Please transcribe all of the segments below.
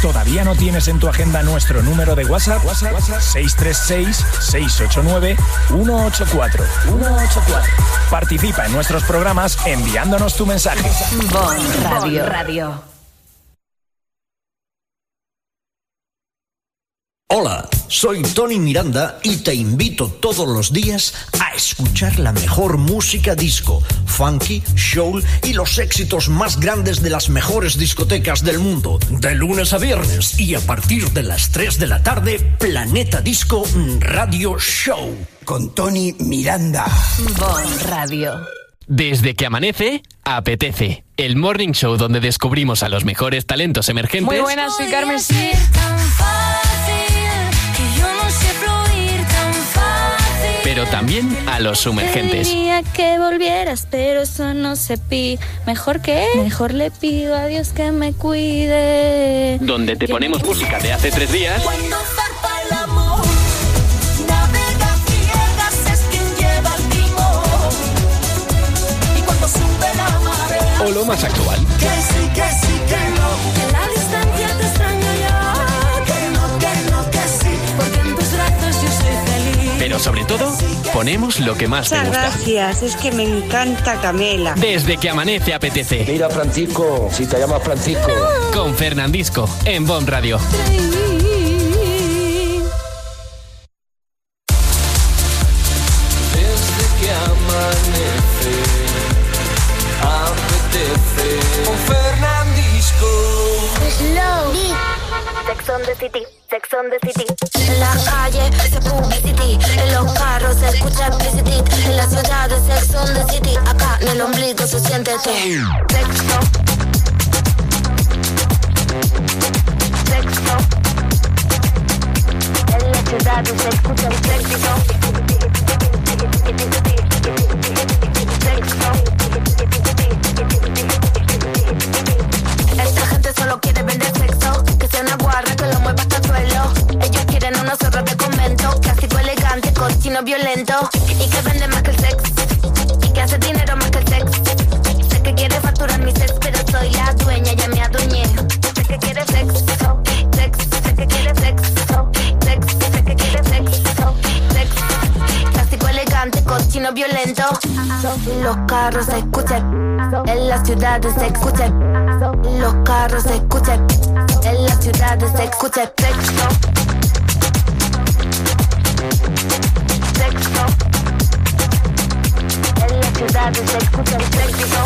¿Todavía no tienes en tu agenda nuestro número de WhatsApp? 636-689-184. Participa en nuestros programas enviándonos tu mensaje. Bon Radio. Hola, soy Tony Miranda y te invito todos los días a escuchar la mejor música disco, funky, soul y los éxitos más grandes de las mejores discotecas del mundo. De lunes a viernes y a partir de las 3 de la tarde, Planeta Disco Radio Show. Con Tony Miranda. Bon Radio. Desde que amanece, apetece. El morning show donde descubrimos a los mejores talentos emergentes. Muy buenas, soy Carmen. Pero también a los sumergentes. Diría que volvieras, pero eso no se pide. ¿Mejor qué? Mejor le pido a Dios que me cuide. Donde te ponemos música de hace 3 días. Cuando zarpa el amor, navega ciegas es quien lleva el timón. Y cuando sube la marea, O lo más actual. que sí, que no. En la distancia te extraño yo. Que sí. Porque en tus brazos yo soy feliz. Pero sobre todo, ponemos lo que más te Muchas gusta. gracias, es que me encanta Camela. Desde que amanece, apetece. Mira, Francisco, si te llamas Francisco. Con Fernandisco, en Bon Radio. Desde que amanece, apetece. Con Fernandisco. Sex on the City, Sex on the City. En la calle se publicity, en los carros se escucha explicit, en la ciudad de Sex on the City, acá en el ombligo se siente todo. Sexo. En la ciudad se escucha el sexo. Esta gente solo quiere vender sexo, que sea una guarra que lo mueva hasta el suelo. Ellos quieren unos zorros de convento, clásico elegante, cochino violento, y que vende más que el sex, y que hace dinero más que el sex. Sé que quiere facturar mi sex, pero soy la dueña, ya me adueñé. Sé que quiere sexo, sé que quiere sexo, sé que quiere sexo, clásico elegante, cochino violento. Los carros se escuchan, en las ciudades se escuchan. Los carros se escuchan, en las ciudades se escucha sexo. En la ciudad se escucha el sexo.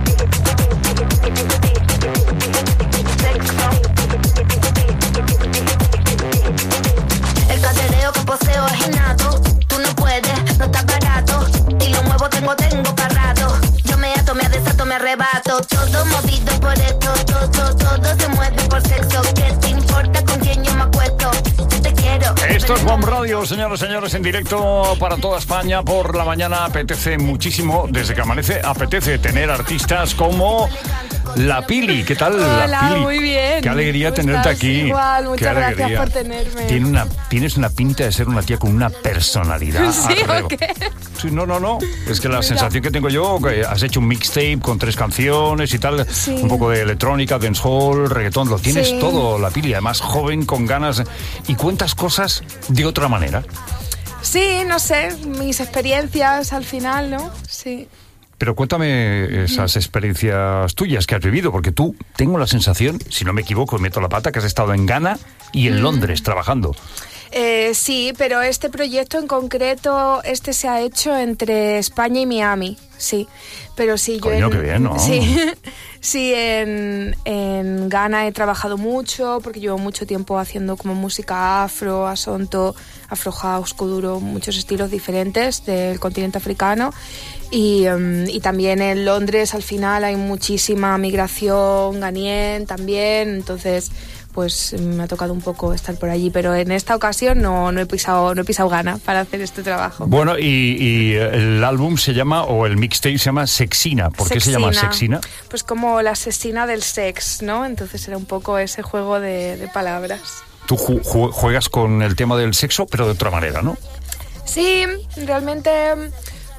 El cadereo que poseo es innato. Tú no puedes, no está barato. Y lo muevo, tengo parado. Yo me ato, me desato, me arrebato. Todo movido por esto, todo se mueve por sexo. ¿Qué te importa con quién yo me acuesto? Te quiero. Esto es Bon Radio, señoras y señores, en directo para toda España. Por la mañana apetece muchísimo, desde que amanece, apetece tener artistas como La Pili. ¿Qué tal, Hola, La Pili? muy bien. Qué alegría ¿Cómo tenerte estás? aquí. Igual, Qué muchas gracias alegría. por tenerme. Tienes una pinta de ser una tía con una personalidad. ¿Sí arrebo. o qué? Sí, no. Es que la sensación que tengo yo, que has hecho un mixtape con 3 canciones y tal, Sí. un poco de electrónica, dancehall, reggaetón, lo tienes Sí. todo, La Pili, además joven, con ganas, y cuentas cosas de otra manera. Sí, no sé, mis experiencias al final, ¿no? Sí. Pero cuéntame esas experiencias tuyas que has vivido, porque tú, tengo la sensación, si no me equivoco, meto la pata, que has estado en Ghana y en Londres trabajando. Sí, pero este proyecto en concreto, se ha hecho entre España y Miami, sí. Pero sí, Coño, qué bien, ¿no? Sí, en Ghana he trabajado mucho, porque llevo mucho tiempo haciendo como música afro, asonto, afro house, kuduro, muchos estilos diferentes del continente africano. Y también en Londres al final hay muchísima migración ghanien también, entonces pues me ha tocado un poco estar por allí, pero en esta ocasión no he pisado Ghana para hacer este trabajo. Bueno, y el álbum se llama, o el mixtape se llama Sexina. ¿Por qué se llama Sexina? Pues como la asesina del sex, ¿no? Entonces era un poco ese juego de palabras. Tú juegas con el tema del sexo, pero de otra manera, ¿no? Sí, realmente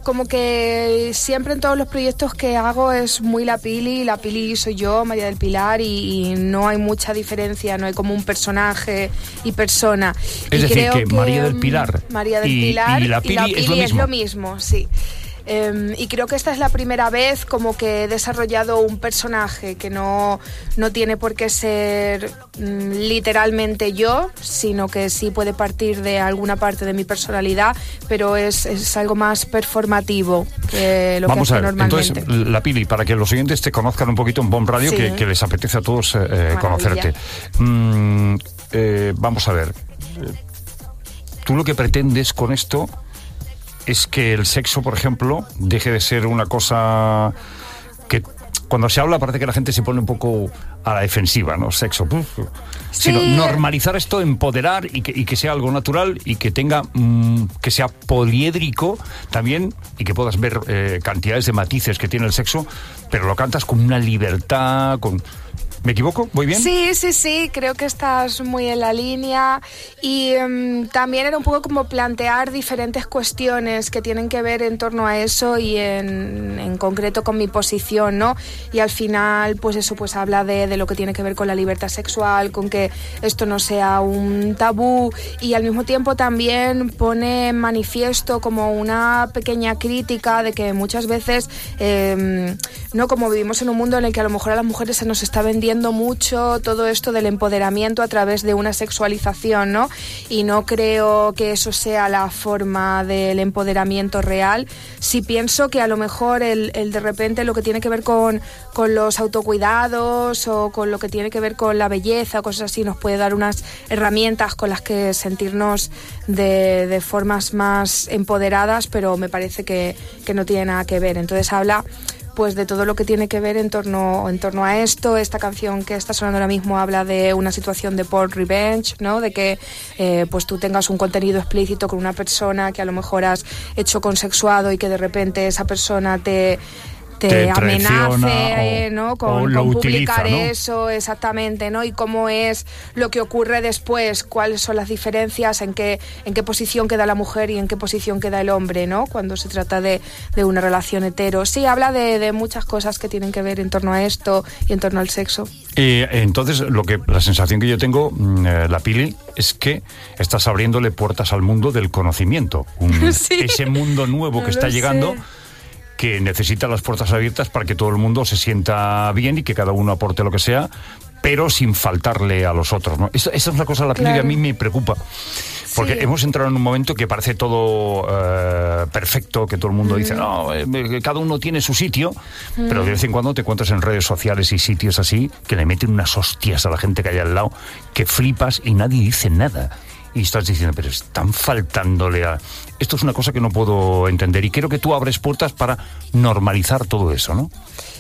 como que siempre en todos los proyectos que hago es muy la Pili soy yo, María del Pilar, y no hay mucha diferencia, no hay como un personaje y persona. Es y decir, creo que María del Pilar y la Pili es lo mismo, sí. Y creo que esta es la primera vez como que he desarrollado un personaje que no tiene por qué ser literalmente yo, sino que sí puede partir de alguna parte de mi personalidad, pero es algo más performativo que lo Vamos que a hace ver, normalmente. entonces, la Pili, para que los oyentes te conozcan un poquito en Bon Radio, Sí. que les apetece a todos conocerte. Vamos a ver. Tú lo que pretendes con esto es que el sexo, por ejemplo, deje de ser una cosa que cuando se habla parece que la gente se pone un poco a la defensiva, ¿no? Sexo. Sino normalizar esto, empoderar y que sea algo natural y que tenga que sea poliédrico también y que puedas ver cantidades de matices que tiene el sexo, pero lo cantas con una libertad, con... ¿Me equivoco? ¿Voy bien? Sí, creo que estás muy en la línea y también era un poco como plantear diferentes cuestiones que tienen que ver en torno a eso y en concreto con mi posición, ¿no? Y al final, pues eso pues habla de lo que tiene que ver con la libertad sexual, con que esto no sea un tabú y al mismo tiempo también pone en manifiesto como una pequeña crítica de que muchas veces, no, como vivimos en un mundo en el que a lo mejor a las mujeres se nos está vendiendo mucho todo esto del empoderamiento a través de una sexualización, ¿no? Y no creo que eso sea la forma del empoderamiento real. Sí pienso que a lo mejor el de repente lo que tiene que ver con los autocuidados o con lo que tiene que ver con la belleza o cosas así nos puede dar unas herramientas con las que sentirnos de formas más empoderadas, pero me parece que no tiene nada que ver. Entonces habla pues de todo lo que tiene que ver en torno a esto. Esta canción que está sonando ahora mismo habla de una situación de porn revenge, ¿no? De que pues tú tengas un contenido explícito con una persona que a lo mejor has hecho consexuado y que de repente esa persona te amenace, ¿no? Con publicar utiliza, ¿no? eso, exactamente, ¿no? Y cómo es lo que ocurre después, cuáles son las diferencias, en qué posición queda la mujer y en qué posición queda el hombre, ¿no? Cuando se trata de una relación hetero. Sí, habla de muchas cosas que tienen que ver en torno a esto y en torno al sexo. Entonces, la sensación que yo tengo, la Pili, es que estás abriéndole puertas al mundo del conocimiento. Sí. Ese mundo nuevo que está llegando, que necesita las puertas abiertas para que todo el mundo se sienta bien y que cada uno aporte lo que sea, pero sin faltarle a los otros, ¿no? Esa es una cosa, la Pili, que a mí me preocupa. Porque hemos entrado en un momento que parece todo perfecto, que todo el mundo dice, no, cada uno tiene su sitio, pero de vez en cuando te encuentras en redes sociales y sitios así que le meten unas hostias a la gente que hay al lado, que flipas y nadie dice nada. Y estás diciendo, pero están faltándole a... Esto es una cosa que no puedo entender y creo que tú abres puertas para normalizar todo eso, ¿no?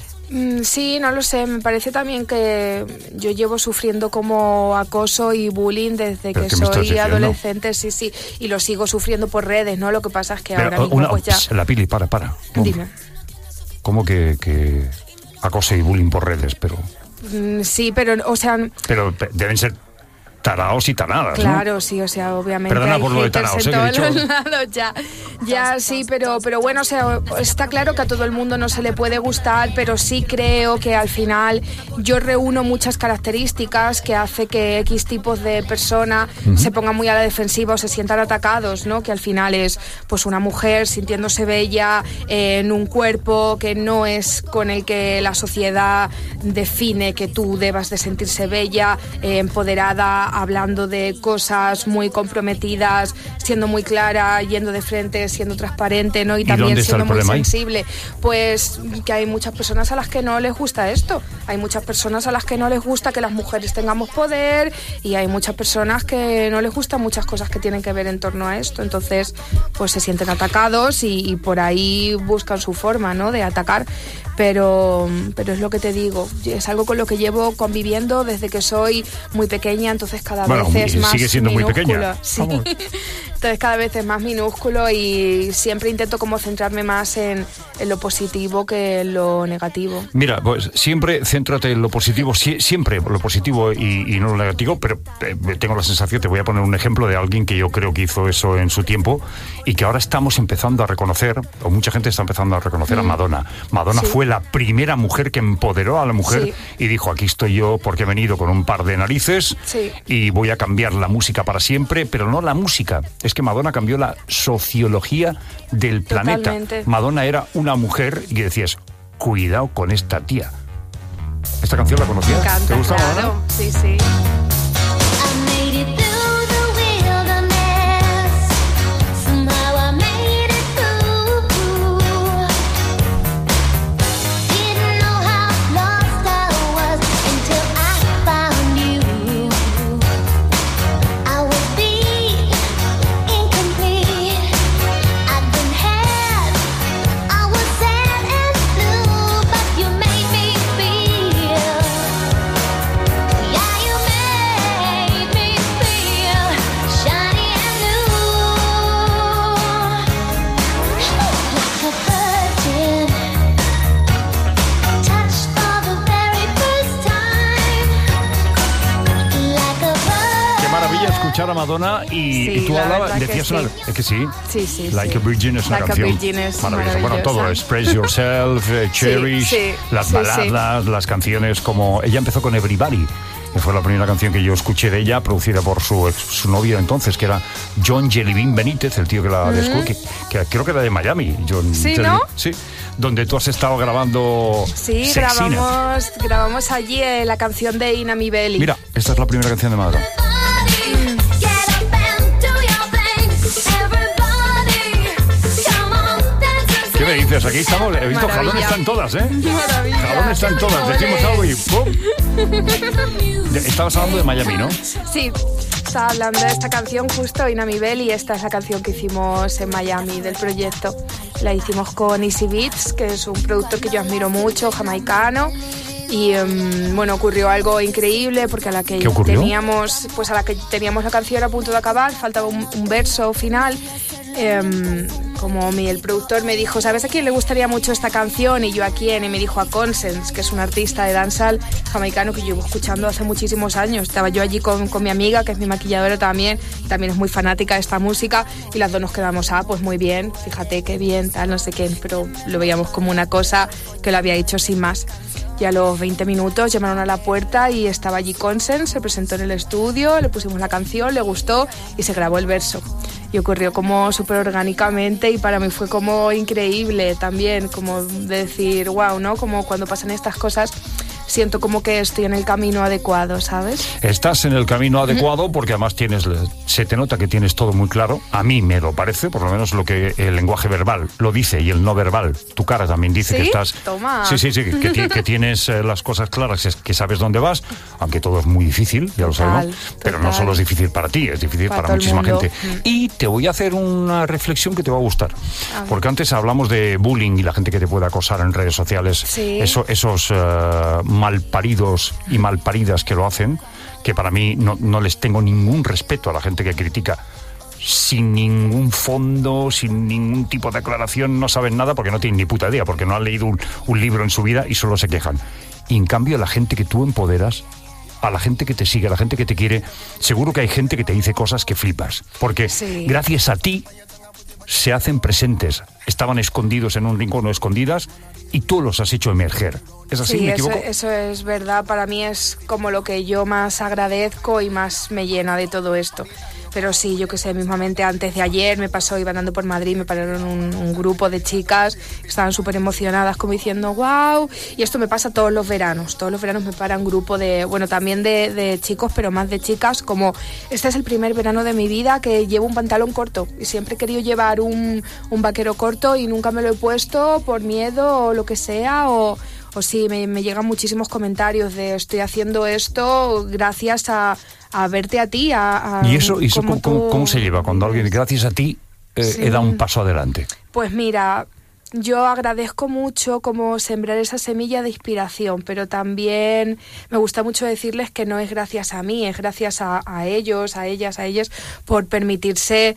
Sí, no lo sé, me parece también que yo llevo sufriendo como acoso y bullying desde que soy adolescente, sí, y lo sigo sufriendo por redes, ¿no? Lo que pasa es que ahora mismo pues ya... La Pili, para. Dime. ¿Cómo que acoso y bullying por redes? Pero... Sí, pero, o sea... Pero deben ser taraos y taradas, claro, ¿no? Sí, o sea, obviamente Perdona hay por lo de haters taraos, en que he todos dicho... los lados, ya sí, pero bueno, o sea, está claro que a todo el mundo no se le puede gustar, pero sí creo que al final yo reúno muchas características que hace que X tipos de personas se pongan muy a la defensiva o se sientan atacados, ¿no? Que al final es pues una mujer sintiéndose bella en un cuerpo que no es con el que la sociedad define que tú debas de sentirse bella, empoderada, hablando de cosas muy comprometidas, siendo muy clara, yendo de frente, siendo transparente, ¿no? Y también siendo muy sensible. Pues que hay muchas personas a las que no les gusta esto. Hay muchas personas a las que no les gusta que las mujeres tengamos poder y hay muchas personas que no les gustan muchas cosas que tienen que ver en torno a esto. Entonces, pues se sienten atacados y por ahí buscan su forma, ¿no? De atacar. Pero es lo que te digo, es algo con lo que llevo conviviendo desde que soy muy pequeña, entonces cada vez es más sigue siendo minúsculo. Muy pequeña. Sí. Entonces cada vez es más minúsculo y siempre intento como centrarme más en en lo positivo que en lo negativo. Mira, pues siempre céntrate en lo positivo, siempre lo positivo y no lo negativo, pero tengo la sensación, te voy a poner un ejemplo de alguien que yo creo que hizo eso en su tiempo y que ahora estamos empezando a reconocer, o mucha gente está empezando a reconocer a Madonna. Madonna fue la primera mujer que empoderó a la mujer y dijo, aquí estoy yo porque he venido con un par de narices y voy a cambiar la música para siempre, pero no la música, es que Madonna cambió la sociología del planeta. Totalmente. Madonna era una mujer y decías, cuidado con esta tía. ¿Esta canción la conocías? Me encanta, ¿Te gusta, claro. Madonna? Sí, sí. Escuchar a Madonna y tú hablabas, decías una, es que sí, Like a Virgin es una canción maravillosa. Bueno, todo, Express Yourself, Cherish, las baladas, las canciones como ella empezó con Everybody, que fue la primera canción que yo escuché de ella, producida por su novio entonces, que era John Jellybean Benítez, el tío que la descubrió, que creo que era de Miami. John ¿no? Sí, donde tú has estado grabando. Sí, grabamos allí la canción de Ina Mi Belly. Mira, esta es la primera canción de Madonna. ¿Qué me dices? Aquí estamos, he visto Jalón están todas, ¿eh? Maravilla. Jalón están todas, decimos algo y ¡pum! Estabas hablando de Miami, ¿no? Sí, estaba hablando de esta canción justo, Ina Mi Belly, y esta es la canción que hicimos en Miami del proyecto. La hicimos con Easy Beats, que es un productor que yo admiro mucho, jamaicano. Y bueno, ocurrió algo increíble porque a la que teníamos la canción a punto de acabar, faltaba un verso final. Como el productor me dijo, ¿sabes a quién le gustaría mucho esta canción? Y yo, ¿a quién? Y me dijo a Consens, que es un artista de dancehall jamaicano que llevo escuchando hace muchísimos años. Estaba yo allí con mi amiga, que es mi maquilladora también es muy fanática de esta música, y las dos nos quedamos, pues muy bien, fíjate qué bien, tal, no sé qué, pero lo veíamos como una cosa que lo había hecho sin más. Y a los 20 minutos llamaron a la puerta y estaba allí Consens, se presentó en el estudio, le pusimos la canción, le gustó y se grabó el verso. Y ocurrió como súper orgánicamente y para mí fue como increíble también, como decir, wow, ¿no? Como cuando pasan estas cosas, siento como que estoy en el camino adecuado, ¿sabes? Estás en el camino adecuado porque además se te nota que tienes todo muy claro. A mí me lo parece, por lo menos lo que el lenguaje verbal lo dice y el no verbal. Tu cara también dice que estás... Toma. Sí, que tienes las cosas claras, que sabes dónde vas, aunque todo es muy difícil, ya lo sabemos, pero no solo es difícil para ti, es difícil para muchísima gente. Y te voy a hacer una reflexión que te va a gustar. Porque antes hablamos de bullying y la gente que te puede acosar en redes sociales, esos malparidos y malparidas que lo hacen, que para mí no les tengo ningún respeto a la gente que critica sin ningún fondo, sin ningún tipo de aclaración, no saben nada porque no tienen ni puta idea, porque no han leído un libro en su vida y solo se quejan. Y en cambio la gente que tú empoderas, a la gente que te sigue, a la gente que te quiere, seguro que hay gente que te dice cosas que flipas, porque gracias a ti se hacen presentes. Estaban escondidos en un rincón o escondidas y tú los has hecho emerger. ¿Es así? ¿Me equivoco? Eso es verdad. Para mí es como lo que yo más agradezco y más me llena de todo esto. Pero sí, yo que sé, mismamente antes de ayer me pasó, iba andando por Madrid, me pararon un grupo de chicas que estaban súper emocionadas, como diciendo, wow, y esto me pasa todos los veranos me para un grupo de, bueno, también de chicos, pero más de chicas, como, este es el primer verano de mi vida que llevo un pantalón corto, y siempre he querido llevar un vaquero corto y nunca me lo he puesto por miedo o lo que sea, o sí, me llegan muchísimos comentarios de estoy haciendo esto gracias a verte a ti. ¿Y eso cómo se lleva? Cuando alguien, gracias a ti, he dado un paso adelante. Pues mira, yo agradezco mucho como sembrar esa semilla de inspiración, pero también me gusta mucho decirles que no es gracias a mí, es gracias a ellos, a ellas, a ellas, por permitirse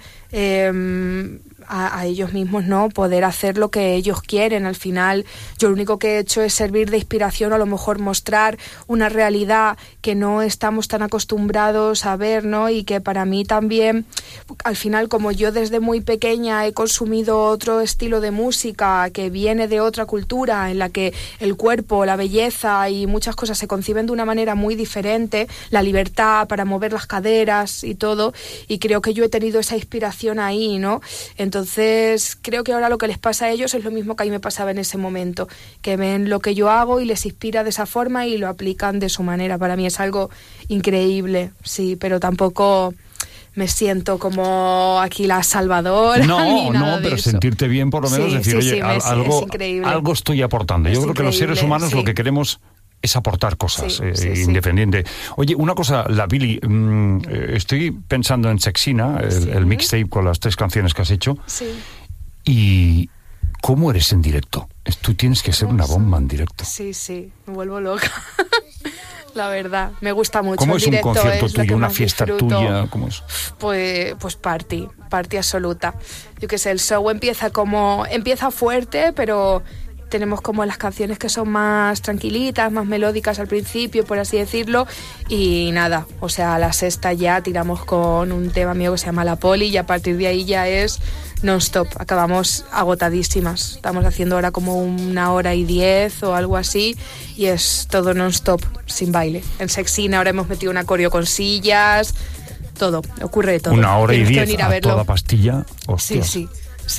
a ellos mismos, ¿no? Poder hacer lo que ellos quieren. Al final, yo lo único que he hecho es servir de inspiración, a lo mejor mostrar una realidad que no estamos tan acostumbrados a ver, ¿no? Y que para mí también, al final, como yo desde muy pequeña he consumido otro estilo de música que viene de otra cultura, en la que el cuerpo, la belleza y muchas cosas se conciben de una manera muy diferente, la libertad para mover las caderas y todo, y creo que yo he tenido esa inspiración ahí, ¿no? Entonces, creo que ahora lo que les pasa a ellos es lo mismo que a mí me pasaba en ese momento, que ven lo que yo hago y les inspira de esa forma y lo aplican de su manera. Para mí es algo increíble, sí, pero tampoco me siento como aquí la salvadora. No, pero sentirte bien por lo menos, sí, decir, sí, oye, algo estoy aportando. Yo creo que los seres humanos lo que queremos es aportar cosas, independiente. Oye, una cosa, la Billy, estoy pensando en Sexina, el mixtape con las 3 canciones que has hecho. Sí. ¿Y cómo eres en directo? Tú tienes que ser una bomba en directo. Sí, me vuelvo loca. La verdad, me gusta mucho. ¿Cómo es un concierto tuyo, una fiesta tuya? ¿Cómo es? Pues party absoluta. Yo qué sé, el show empieza fuerte, pero tenemos como las canciones que son más tranquilitas, más melódicas al principio, por así decirlo, y nada, o sea, a la sexta ya tiramos con un tema mío que se llama La Poli, y a partir de ahí ya es non-stop, acabamos agotadísimas. Estamos haciendo ahora como 1:10 o algo así, y es todo non-stop, sin baile. En Sexina ahora hemos metido un coreo con sillas, todo, ocurre de todo. 1:10 a toda pastilla, hostia. Sí.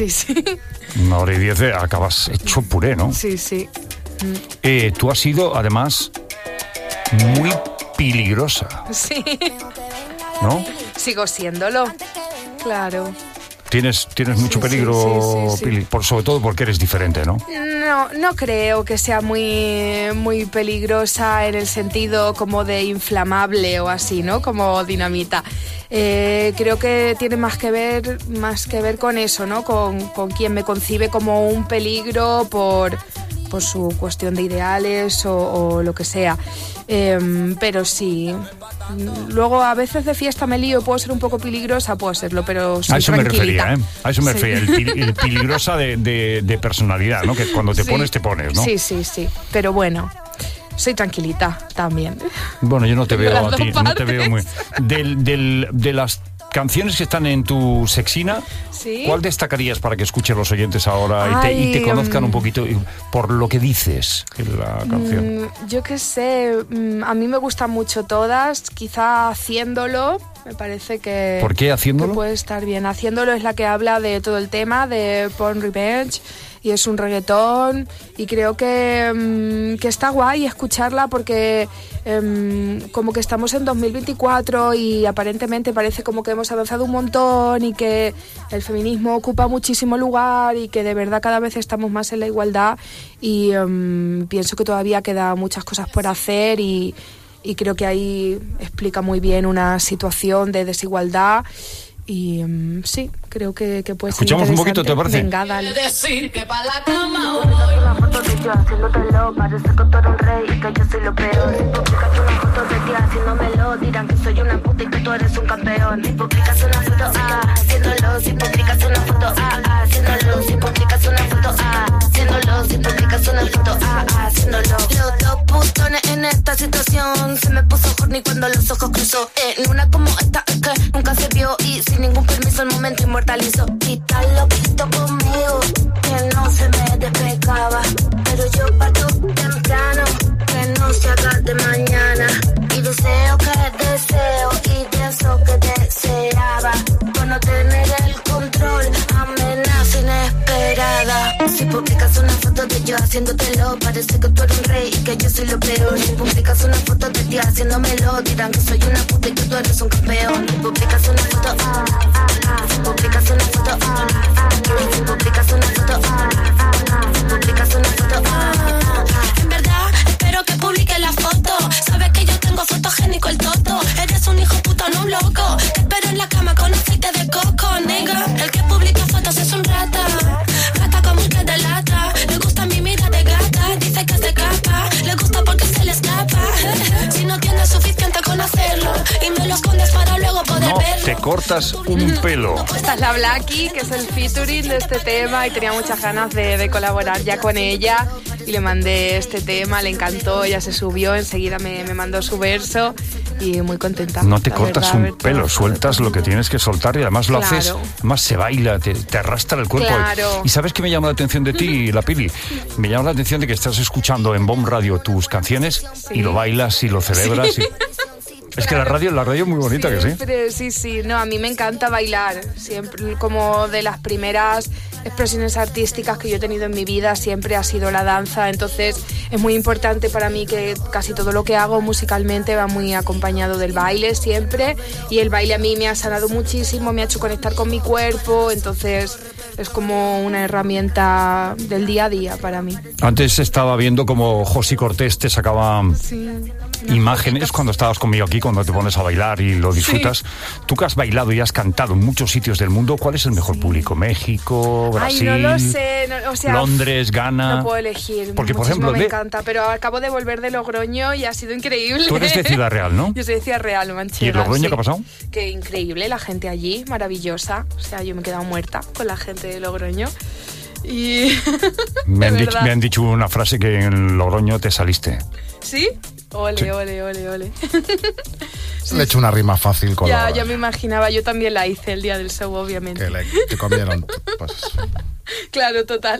1:10 acabas hecho puré, ¿no? Sí. Tú has sido, además, muy peligrosa. Sí. ¿No? Sigo siéndolo, claro. Tienes mucho peligro, sí. Pili, sobre todo porque eres diferente, ¿no? No creo que sea muy peligrosa en el sentido como de inflamable o así, ¿no? Como dinamita. Creo que tiene más que ver con eso, ¿no? Con quien me concibe como un peligro por su cuestión de ideales o lo que sea. Pero sí. Luego a veces de fiesta me lío, puedo ser un poco peligrosa, puedo serlo, pero soy tranquilita. A eso me refería, el peligrosa de personalidad, ¿no? Que cuando te pones, te pones, ¿no? Sí, pero bueno, soy tranquilita también. Bueno, yo no te veo a ti, no te veo muy... De las canciones que están en tu Sexina, ¿sí? ¿Cuál destacarías para que escuchen los oyentes ahora y te conozcan un poquito por lo que dices en la canción? Yo qué sé, a mí me gustan mucho todas, quizá Haciéndolo, me parece que... ¿Por qué Haciéndolo? Que puede estar bien. Haciéndolo es la que habla de todo el tema de Porn Revenge, y es un reggaetón, y creo que está guay escucharla porque como que estamos en 2024 y aparentemente parece como que hemos avanzado un montón y que el feminismo ocupa muchísimo lugar y que de verdad cada vez estamos más en la igualdad, y pienso que todavía queda muchas cosas por hacer, y creo que ahí explica muy bien una situación de desigualdad. Y sí, creo que puede ser interesante. Escuchamos un poquito, ¿te parece? Venga, dale. Decir que pa' la cama una foto de yo haciéndotelo, parece que tú eres un rey y que yo soy lo peor. Si publicas una foto de ti haciéndomelo, dirán que soy una puta y que tú eres un campeón. Si publicas una foto, haciéndolo. Si publicas una foto, haciéndolo. Si publicas una foto, haciéndolo. Si publicas una foto, haciéndolo. Los dos putones en esta situación se me puso horny cuando los ojos cruzó. En una como esta es que nunca se vio, y sin ningún permiso el momento inmortalizó. Y tal lo visto conmigo, que no se me despegaba, pero yo parto temprano, que no se haga de mañana. Y deseo que deseo, y pienso que deseaba por no tener el control, amenaza inesperada. Si publicas una foto de yo haciéndotelo, parece que tú eres un rey y que yo soy lo peor. Si publicas una foto de ti haciéndomelo, dirán que soy una puta y que tú eres un campeón. Si publicas una foto, si publicas una foto, si publicas una foto, si publicas una foto. En verdad, espero que publiques la foto. Sabes que yo tengo fotogénico el toto. Eres un hijo puto, no un loco. Te espero en la cama con aceite de coco, nigga. El que publica fotos es un rata, rata como el que delata. Te cortas un pelo. Esta es la Blackie, que es el featuring de este tema, y tenía muchas ganas de colaborar ya con ella, y le mandé este tema, le encantó, ella se subió, enseguida me mandó su verso, y muy contenta. No te cortas un pelo, sueltas lo que tienes que soltar, y además lo haces, más se baila, te arrastra el cuerpo. Claro. Y ¿sabes qué me llama la atención de ti, la Pili? Me llama la atención de que estás escuchando en BOM Radio tus canciones, y lo bailas y lo celebras. Sí. Es que la radio es muy bonita, siempre, que sí. No, a mí me encanta bailar. Siempre, como de las primeras expresiones artísticas que yo he tenido en mi vida, siempre ha sido la danza. Entonces es muy importante para mí que casi todo lo que hago musicalmente va muy acompañado del baile siempre. Y el baile a mí me ha sanado muchísimo, me ha hecho conectar con mi cuerpo. Entonces es como una herramienta del día a día para mí. Antes estaba viendo como Josi Cortés te sacaba imágenes cuando estabas conmigo aquí, cuando te pones a bailar y lo disfrutas. Tú que has bailado y has cantado en muchos sitios del mundo, ¿cuál es el mejor público? ¿México, Brasil, no lo sé, Londres, Ghana? No puedo elegir. Porque, por ejemplo, me encanta, pero acabo de volver de Logroño y ha sido increíble. Tú eres de Ciudad Real, ¿no? Yo soy de Ciudad Real, Manchega. ¿Y en Logroño qué ha pasado? Que increíble, la gente allí, maravillosa. O sea, yo me he quedado muerta con la gente de Logroño. Y me han dicho una frase que en Logroño te saliste. ¿Sí? Ole. Le he hecho una rima fácil con ya me imaginaba, yo también la hice el día del show, obviamente. Que te comieron. Pues. Claro, total.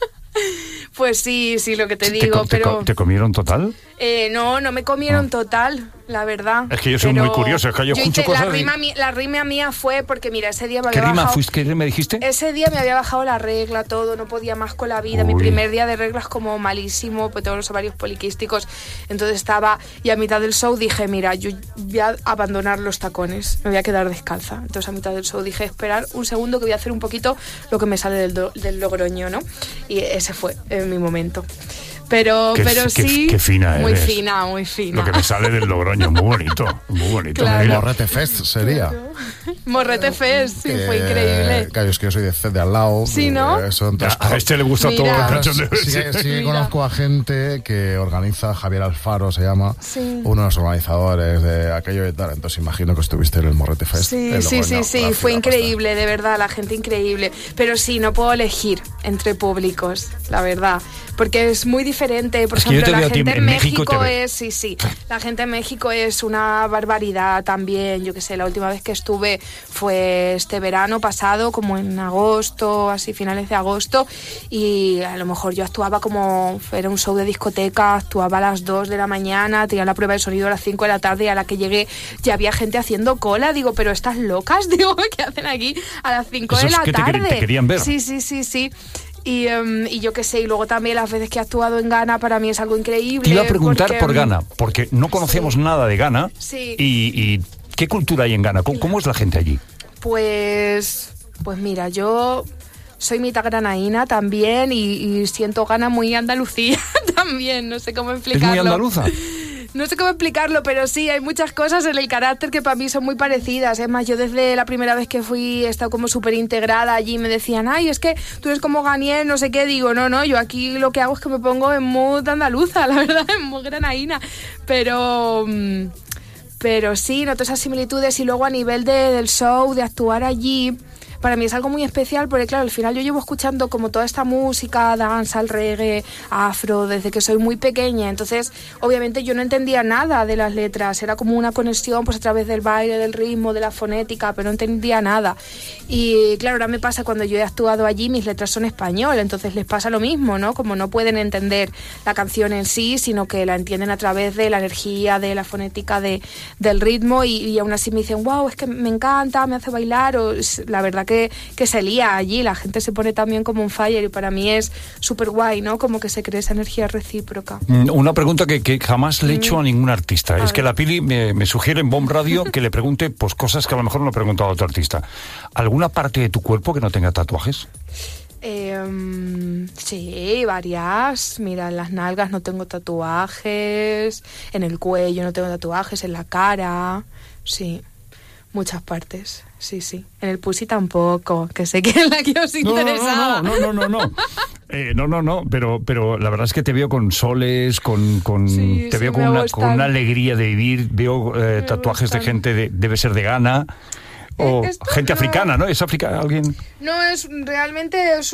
Pues sí, lo que te digo, pero... ¿Te comieron total? No me comieron total, la verdad. Es que yo soy muy curioso, es que yo escucho cosas... La rima mía fue porque, mira, ese día me había bajado... ¿Qué rima dijiste? Ese día me había bajado la regla, todo, no podía más con la vida. Mi primer día de reglas como malísimo, pues tengo los ovarios poliquísticos. Entonces estaba... Y a mitad del show dije, mira, yo voy a abandonar los tacones, me voy a quedar descalza. Entonces a mitad del show dije, esperar un segundo que voy a hacer un poquito lo que me sale del Logroño, ¿no? Y ese fue mi momento. Pero sí, qué fina muy eres. Muy fina. Lo que me sale del Logroño, muy bonito. Claro. Morrete Fest sería. Claro. Morrete Fest, sí, fue increíble. Claro, es que yo soy de al lado. Sí, ¿no? A este le gusta todo el cachondeo. Sí, conozco a gente que organiza, Javier Alfaro se llama, uno de los organizadores de aquello y tal. Entonces imagino que estuviste en el Morrete Fest. Sí, fue increíble, de verdad, la gente increíble. Pero sí, no puedo elegir entre públicos, la verdad. Porque es muy diferente. Por ejemplo, la gente en México es... La gente en México es una barbaridad también. Yo qué sé, la última vez que estuve fue este verano pasado, como en agosto, así finales de agosto. Y a lo mejor yo actuaba como... Era un show de discoteca, actuaba a las 2 de la mañana, tenía la prueba de sonido a las 5 de la tarde y a la que llegué ya había gente haciendo cola. Digo, ¿pero estas locas? Digo, ¿qué hacen aquí a las 5 de la tarde? Te querían ver. Sí. Y yo qué sé, y luego también las veces que he actuado en Ghana para mí es algo increíble. Te iba a preguntar por Ghana, porque no conocemos nada de Ghana. Sí. ¿Y qué cultura hay en Ghana? ¿Cómo es la gente allí? Pues mira, yo soy mitad granaína también y siento Ghana muy Andalucía también, no sé cómo explicarlo. ¿Es muy andaluza? No sé cómo explicarlo, pero sí, hay muchas cosas en el carácter que para mí son muy parecidas. Es más, yo desde la primera vez que fui he estado como súper integrada allí. Me decían, ay, es que tú eres como Ganiel, no sé qué. Digo, no, yo aquí lo que hago es que me pongo en mood andaluza, la verdad, en mood granaína. Pero sí, noto esas similitudes. Y luego a nivel del show, de actuar allí... Para mí es algo muy especial porque, claro, al final yo llevo escuchando como toda esta música, danza, el reggae, afro, desde que soy muy pequeña. Entonces, obviamente yo no entendía nada de las letras. Era como una conexión pues a través del baile, del ritmo, de la fonética, pero no entendía nada. Y, claro, ahora me pasa cuando yo he actuado allí, mis letras son español, entonces les pasa lo mismo, ¿no? Como no pueden entender la canción en sí, sino que la entienden a través de la energía, de la fonética, del ritmo y aún así me dicen, wow, es que me encanta, me hace bailar. La verdad que se lía allí, la gente se pone también como un fire y para mí es súper guay, ¿no? Como que se cree esa energía recíproca. Una pregunta que jamás le he hecho a ningún artista. Es que la Pili me sugiere en BOM Radio que le pregunte pues cosas que a lo mejor no he preguntado a otro artista. ¿Alguna parte de tu cuerpo que no tenga tatuajes? Sí, varias. Mira, en las nalgas no tengo tatuajes, en el cuello no tengo tatuajes, en la cara, sí. Muchas partes, sí. En el pussy tampoco, que sé que es la que os interesaba. No, pero la verdad es que te veo con soles, te veo con una alegría de vivir, veo tatuajes de gente, debe ser de Ghana. o gente africana, ¿no? ¿Es alguien? No, realmente es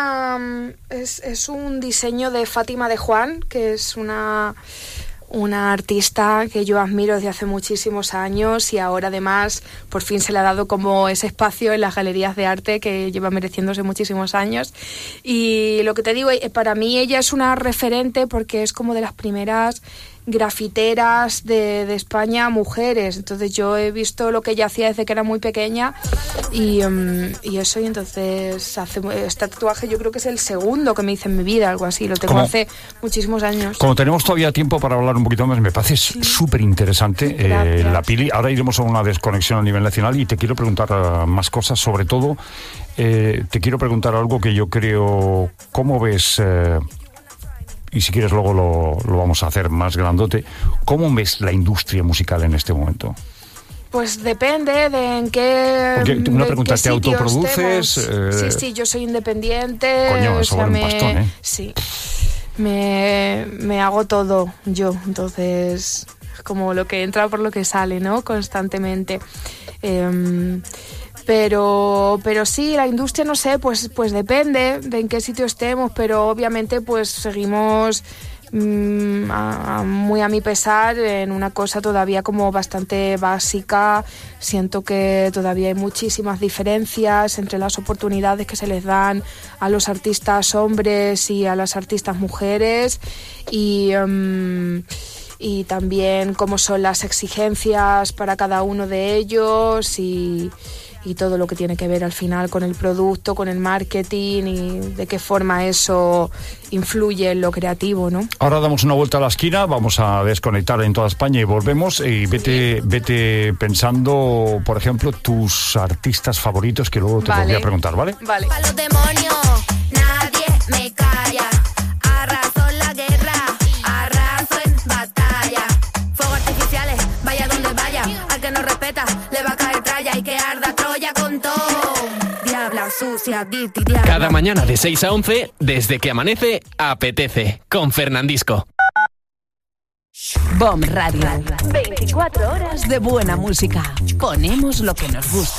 un diseño de Fátima de Juan, que es una artista que yo admiro desde hace muchísimos años, y ahora además por fin se le ha dado como ese espacio en las galerías de arte que lleva mereciéndose muchísimos años. Y lo que te digo, para mí ella es una referente porque es como de las primeras grafiteras de España, mujeres. Entonces yo he visto lo que ella hacía desde que era muy pequeña y eso, y entonces hace este tatuaje, yo creo que es el segundo que me hice en mi vida, algo así, lo tengo hace muchísimos años. Como tenemos todavía tiempo para hablar un poquito más, me parece súper interesante la Pili. Ahora iremos a una desconexión a nivel nacional y te quiero preguntar más cosas, sobre todo te quiero preguntar algo que yo creo, ¿cómo ves? Y si quieres luego lo vamos a hacer más grandote. ¿Cómo ves la industria musical en este momento? Pues depende de en qué. Porque una pregunta, ¿te autoproduces? Sí, yo soy independiente. Coño, eso vale un pastón, ¿eh? Sí. Me hago todo yo. Entonces, como lo que entra por lo que sale, ¿no? Constantemente. Pero sí, la industria, no sé, pues depende de en qué sitio estemos, pero obviamente pues seguimos muy a mi pesar en una cosa todavía como bastante básica. Siento que todavía hay muchísimas diferencias entre las oportunidades que se les dan a los artistas hombres y a las artistas mujeres, y también cómo son las exigencias para cada uno de ellos, y todo lo que tiene que ver al final con el producto, con el marketing, y de qué forma eso influye en lo creativo, ¿no? Ahora damos una vuelta a la esquina, vamos a desconectar en toda España y volvemos, y vete pensando, por ejemplo, tus artistas favoritos, que luego te voy a preguntar, ¿vale? Vale. Pa' los demonios, nadie me calla. Arraso en la guerra, arraso en batalla. Fuegos artificiales, vaya donde vaya. Al que no respeta, le va a caer tralla, y que arda Troya con todo. Diabla sucia, diabla. Cada mañana de 6 a 11, desde que amanece, apetece, con Fernandisco. BOM Radio. 24 horas de buena música. Ponemos lo que nos gusta.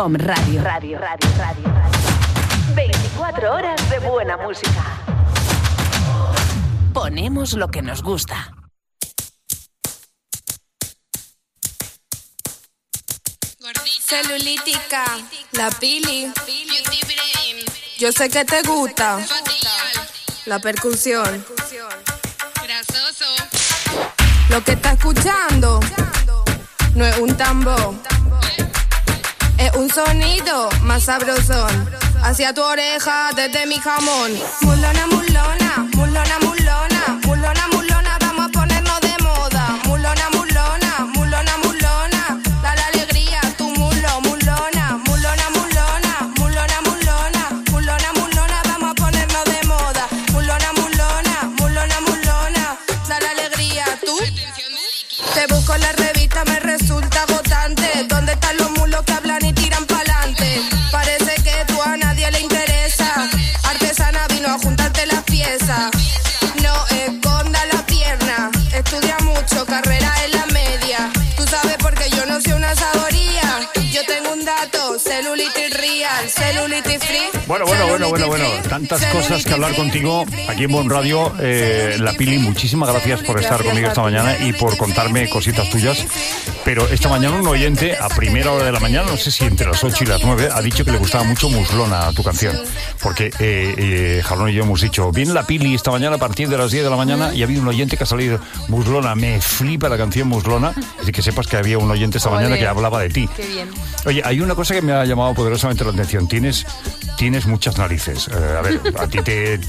BOM Radio. 24 horas de buena música. Ponemos lo que nos gusta. Celulítica, la Pili. Yo sé que te gusta la percusión. Lo que está escuchando no es un tambor, es un sonido más sabrosón hacia tu oreja desde mi jamón. Mulona, mulona, mulona, mulona, mulona, mulona, vamos a ponernos de moda. Mulona, mulona, mulona, mulona, da la alegría a tu mulo, mulona, mulona, mulona, mulona, mulona, mulona, mulona, vamos a ponernos de moda. Mulona, mulona, mulona, mulona, da la alegría a tú. Te busco en la revista, me resulta agotante. ¿Dónde están los mulos que hablan y tiran pa'lante? Parece que tú a nadie le interesa. Artesana vino a juntarte las piezas. No esconda la pierna. Estudia mucho, carrera en la media. Tú sabes porque yo no soy una saboría. Yo tengo un dato, celulitis real, celulitis free. Bueno. Tantas cosas que hablar contigo aquí en Bon Radio. La Pili, muchísimas gracias por estar conmigo esta mañana y por contarme cositas tuyas. Pero esta mañana un oyente, a primera hora de la mañana, no sé si entre las 8 y las 9, ha dicho que le gustaba mucho Muslona, tu canción. Porque Jalón y yo hemos dicho, viene la Pili esta mañana a partir de las 10 de la mañana y ha habido un oyente que ha salido, Muslona, me flipa la canción Muslona. Así que sepas que había un oyente esta mañana que hablaba de ti. Qué bien. Oye, hay una cosa que me ha llamado poderosamente la atención. Tienes muchas narices. A ver, a ti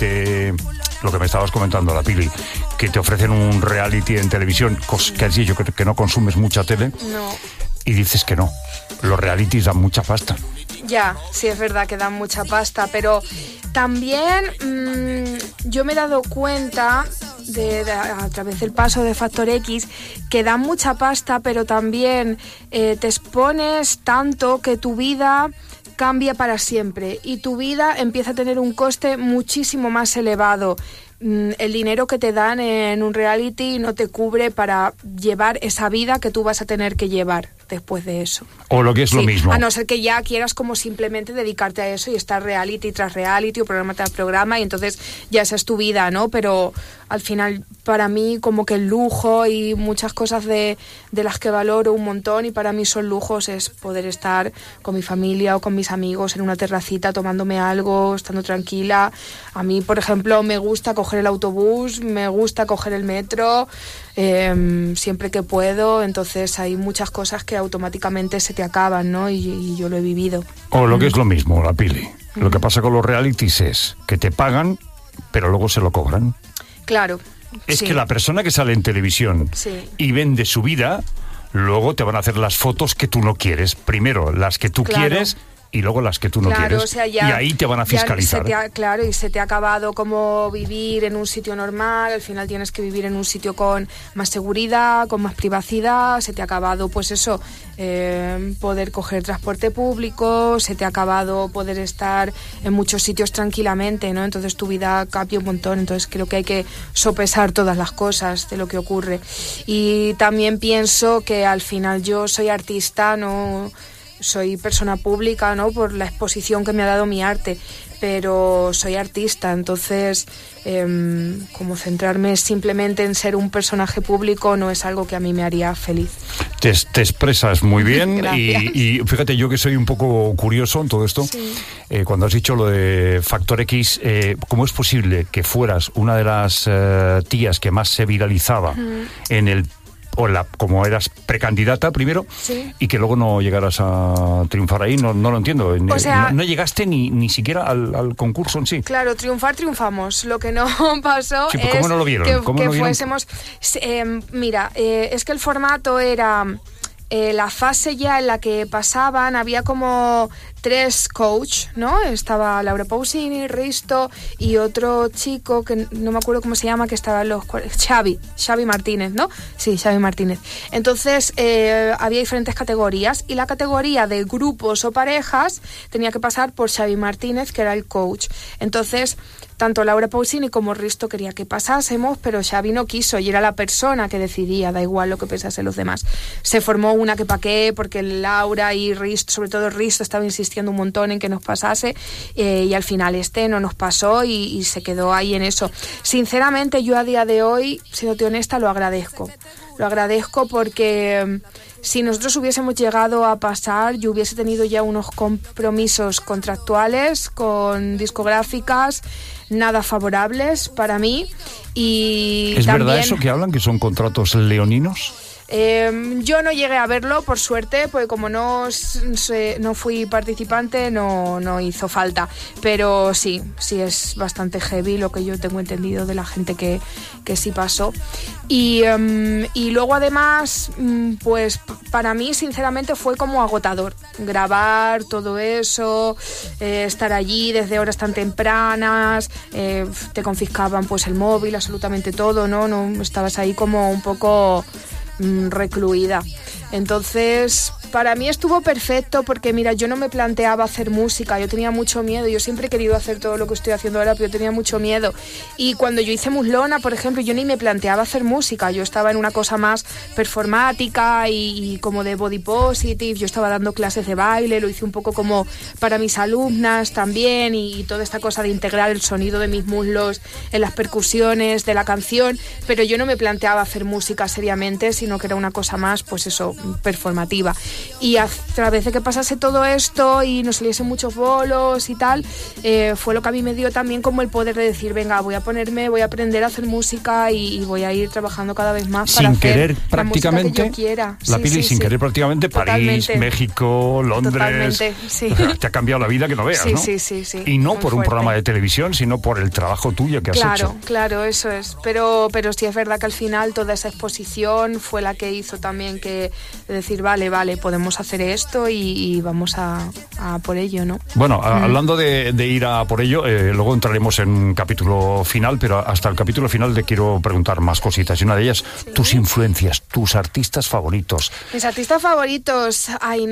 lo que me estabas comentando, la Pili, que te ofrecen un reality en televisión, que has dicho que no consumes mucha tele. No. Y dices que no. Los realities dan mucha pasta. Ya, sí es verdad que dan mucha pasta, pero también yo me he dado cuenta a través del paso de Factor X que dan mucha pasta, pero también te expones tanto que tu vida cambia para siempre y tu vida empieza a tener un coste muchísimo más elevado. El dinero que te dan en un reality no te cubre para llevar esa vida que tú vas a tener que llevar después de eso. O lo que es lo mismo. A no ser que ya quieras como simplemente dedicarte a eso y estar reality tras reality o programa tras programa y entonces ya esa es tu vida, ¿no? Pero al final para mí como que el lujo y muchas cosas de las que valoro un montón y para mí son lujos es poder estar con mi familia o con mis amigos en una terracita tomándome algo, estando tranquila. A mí, por ejemplo, me gusta coger el autobús, me gusta coger el metro, siempre que puedo, entonces hay muchas cosas que automáticamente se te acaban, ¿no? Y yo lo he vivido. O lo que es lo mismo, la Pili. Lo que pasa con los realities es que te pagan, pero luego se lo cobran. Claro. Es que la persona que sale en televisión y vende su vida, luego te van a hacer las fotos que tú no quieres. Primero las que tú quieres y luego las que tú no quieres. O sea, y ahí te van a fiscalizar. Claro, y se te ha acabado como vivir en un sitio normal, al final tienes que vivir en un sitio con más seguridad, con más privacidad, se te ha acabado pues eso, poder coger transporte público, se te ha acabado poder estar en muchos sitios tranquilamente, ¿no? Entonces tu vida cambia un montón, entonces creo que hay que sopesar todas las cosas de lo que ocurre. Y también pienso que al final yo soy artista, no soy persona pública, ¿no? Por la exposición que me ha dado mi arte, pero soy artista, entonces como centrarme simplemente en ser un personaje público no es algo que a mí me haría feliz. Te expresas muy bien y fíjate, yo que soy un poco curioso en todo esto, cuando has dicho lo de Factor X, ¿cómo es posible que fueras una de las tías que más se viralizaba en el como eras precandidata primero y que luego no llegaras a triunfar ahí? No lo entiendo. O sea, no llegaste ni siquiera al concurso en sí. Claro, triunfamos. Lo que no pasó es ¿cómo no lo vieron? que fuésemos... mira, es que el formato era... la fase ya en la que pasaban, había como 3 coach, ¿no? Estaba Laura Pausini, Risto y otro chico que no me acuerdo cómo se llama, que estaba en los... Xavi Martínez, ¿no? Sí, Xavi Martínez. Entonces había diferentes categorías y la categoría de grupos o parejas tenía que pasar por Xavi Martínez, que era el coach. Entonces, tanto Laura Pausini como Risto quería que pasásemos, pero Xavi no quiso y era la persona que decidía, da igual lo que pensasen los demás. Se formó una que pa' qué, porque Laura y Risto, sobre todo Risto, estaba insistiendo un montón en que nos pasase y al final no nos pasó y se quedó ahí en eso. Sinceramente, yo a día de hoy, siéndote honesta, lo agradezco. Lo agradezco porque si nosotros hubiésemos llegado a pasar, yo hubiese tenido ya unos compromisos contractuales con discográficas nada favorables para mí. Y ¿Es también, verdad eso que hablan, que son contratos leoninos? Yo no llegué a verlo, por suerte, porque como no fui participante, no hizo falta. Pero sí es bastante heavy lo que yo tengo entendido de la gente que sí pasó. Y luego además, pues para mí sinceramente fue como agotador. Grabar todo eso, estar allí desde horas tan tempranas, te confiscaban pues el móvil, absolutamente todo, ¿no? Estabas ahí como un poco recluida. Entonces, para mí estuvo perfecto porque, mira, yo no me planteaba hacer música, yo tenía mucho miedo, yo siempre he querido hacer todo lo que estoy haciendo ahora, pero yo tenía mucho miedo. Y cuando yo hice Muslona, por ejemplo, yo ni me planteaba hacer música, yo estaba en una cosa más performática y como de body positive, yo estaba dando clases de baile, lo hice un poco como para mis alumnas también y toda esta cosa de integrar el sonido de mis muslos en las percusiones de la canción, pero yo no me planteaba hacer música seriamente, sino que era una cosa más, pues eso, performativa. Y a través de que pasase todo esto y nos saliesen muchos bolos y tal, fue lo que a mí me dio también como el poder de decir, venga, voy a aprender a hacer música y voy a ir trabajando cada vez más para sin hacer querer prácticamente la música que yo quiera. La Pili, sin querer prácticamente, París, totalmente. México, Londres. Totalmente, sí. Te ha cambiado la vida que no veas, ¿no? Sí. Y no muy por un fuerte. programa de televisión, sino por el trabajo tuyo que has hecho. Claro, eso es. Pero sí es verdad que al final toda esa exposición fue la que hizo también que decir, vale, podemos hacer esto y vamos a por ello, ¿no? Bueno, hablando de ir a por ello, luego entraremos en un capítulo final, pero hasta el capítulo final te quiero preguntar más cositas. Y una de ellas, tus influencias, tus artistas favoritos. Mis artistas favoritos,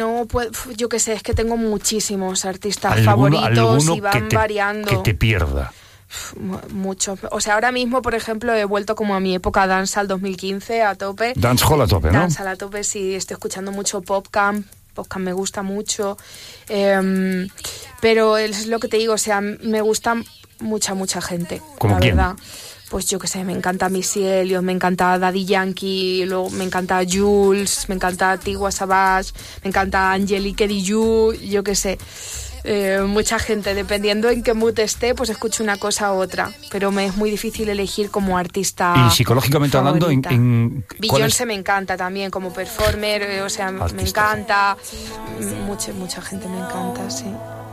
yo qué sé, es que tengo muchísimos artistas ¿Alguno favoritos y van que variando. Que te pierda. Mucho. O sea, ahora mismo, por ejemplo, he vuelto como a mi época dancehall 2015 a tope. Dancehall a tope, ¿no? Dancehall a tope, sí. Estoy escuchando mucho PopCamp me gusta mucho. Pero es lo que te digo, o sea, me gusta mucha gente. ¿Cómo quién? Verdad. Pues yo qué sé, me encanta Missy Elliott, me encanta Daddy Yankee, luego me encanta Jules, me encanta Tiwa Savage, me encanta Angelique Kidjo, yo qué sé. Mucha gente, dependiendo en qué mood esté, pues escucho una cosa u otra, pero me es muy difícil elegir como artista. Y psicológicamente favorita. hablando, Beyoncé me encanta también como performer, o sea, artista. Me encanta, mucha gente me encanta, sí.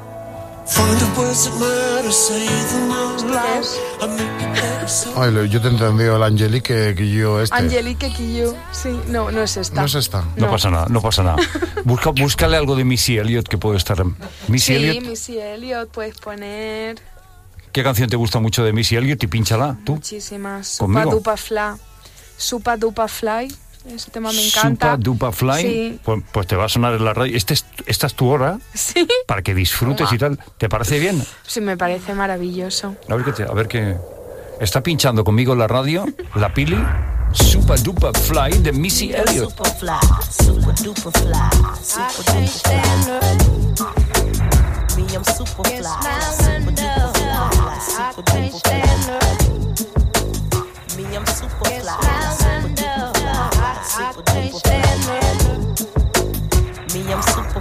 Ay, yo te he entendido el Angelique Kidjo este. Angelique Kidjo, sí, no es esta. No es esta. No pasa nada. Búscale algo de Missy Elliott que puede estar. Missy Elliott, puedes poner. ¿Qué canción te gusta mucho de Missy Elliott? Y pínchala, tú. Muchísimas. ¿Conmigo? Supa Dupa Fly. Ese tema me encanta. Supa Dupa Fly. Sí. Pues te va a sonar en la radio. Esta es tu hora. Sí. Para que disfrutes y tal. ¿Te parece bien? Sí, me parece maravilloso. A ver qué. Está pinchando conmigo en la radio la Pili. Supa Dupa Fly de Missy Elliott. Super duper fly. Me, I'm super fly. Super duper fly. Super duper fly. Me, I'm super fly. Super duper fly. Super duper fly. Me, I'm super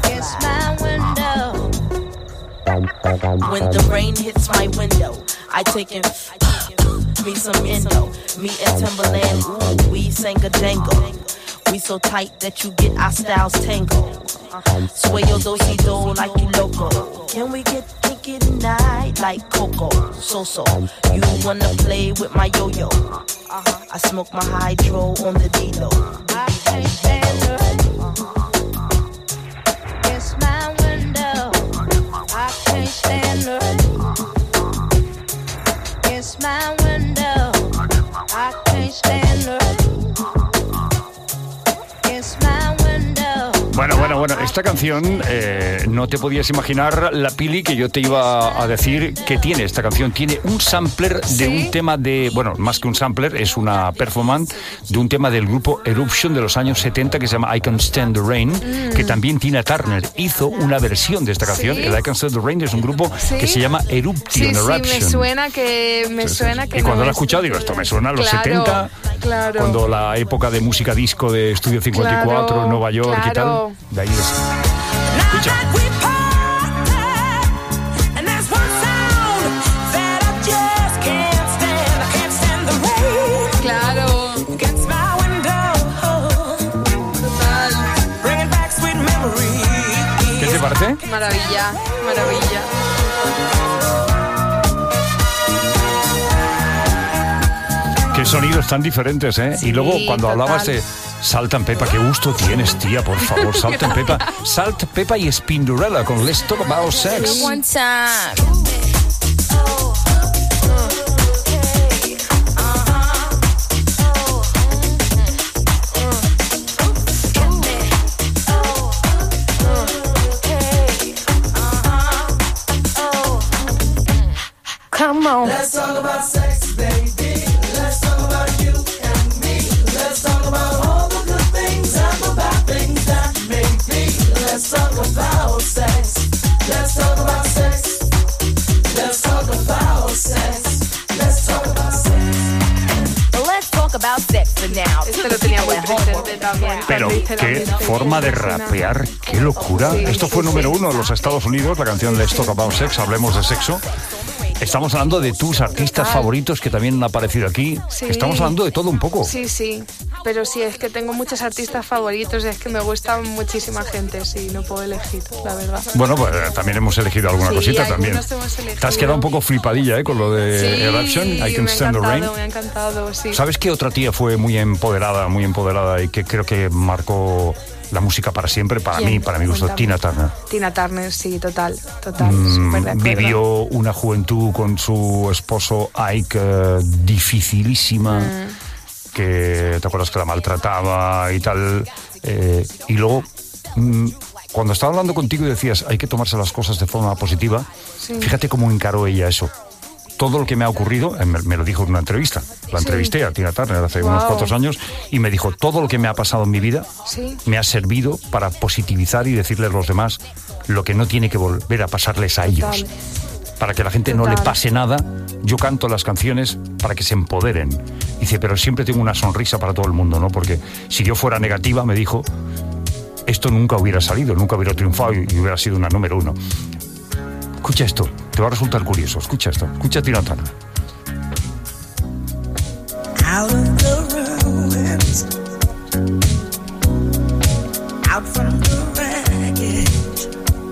fly. When the rain hits my window, I take it. Me some Indo, me and Timberland, ooh, we sang a dango. We so tight that you get our styles tangled. Sway your do-si-do like you loco. Can we get kinky tonight like Coco? So, you wanna play with my yo-yo? I smoke my hydro on the D-Lo. I can't stand her. It's my window. stand the rain. It's my window. I can't stand the rain. It's my window. Bueno, esta canción no te podías imaginar, la Pili, que yo te iba a decir que tiene esta canción. Tiene un sampler de un tema de... Bueno, más que un sampler, es una performance de un tema del grupo Eruption de los años 70 que se llama I Can't Stand the Rain, que también Tina Turner hizo una versión de esta canción. ¿Sí? El I Can't Stand the Rain es un grupo que se llama Eruption. Sí, me suena que... Y cuando lo he escuchado digo, esto me suena a los 70, cuando la época de música disco de Estudio 54 en Nueva York y tal. De ahí es. Escucha. Claro. ¿Qué te parece? Maravilla. Qué sonidos tan diferentes, ¿eh? Sí, y luego cuando hablabas de Salt and Peppa, qué gusto tienes, tía, por favor. Salt and Peppa. Salt, Peppa y Spinderella con Let's Talk About Sex. One time. Come on. Let's talk about sex, baby. Let's talk about you and me. Let's talk about all the good things and the bad things that may be. Let's talk about sex. Let's talk about sex. Let's talk about sex. Let's talk about sex. Let's talk about sex for now. Esto lo tenía muy presente también. Pero qué forma de rapear, qué locura. Esto fue número 1 en los Estados Unidos, la canción Let's Talk About Sex, hablemos de sexo. Estamos hablando de tus artistas favoritos que también han aparecido aquí. Sí. Estamos hablando de todo un poco. Sí. Pero sí, es que tengo muchos artistas favoritos. Es que me gusta muchísima gente. Sí, no puedo elegir, la verdad. Bueno, pues también hemos elegido alguna cosita también. Te has quedado un poco flipadilla, con lo de Eruption. I Can Stand the Rain. Me ha encantado, sí. ¿Sabes qué otra tía fue muy empoderada y que creo que marcó la música para siempre? Para mí gusto, Tina Turner. Tina Turner, sí, total, vivió una juventud con su esposo Ike dificilísima, que te acuerdas que la maltrataba y tal, y luego cuando estaba hablando contigo y decías hay que tomarse las cosas de forma positiva, fíjate cómo encaró ella eso. Todo lo que me ha ocurrido, me lo dijo en una entrevista. La entrevisté a Tina Turner hace unos cuantos años y me dijo, todo lo que me ha pasado en mi vida me ha servido para positivizar y decirles a los demás lo que no tiene que volver a pasarles a ellos. Para que la gente no le pase nada, yo canto las canciones para que se empoderen. Dice, pero siempre tengo una sonrisa para todo el mundo, ¿no? Porque si yo fuera negativa, me dijo, esto nunca hubiera salido, nunca hubiera triunfado y hubiera sido una número 1. Escucha esto, te va a resultar curioso. Escucha esto, escucha a Tina Turner. Out of the ruins, out from the wreckage,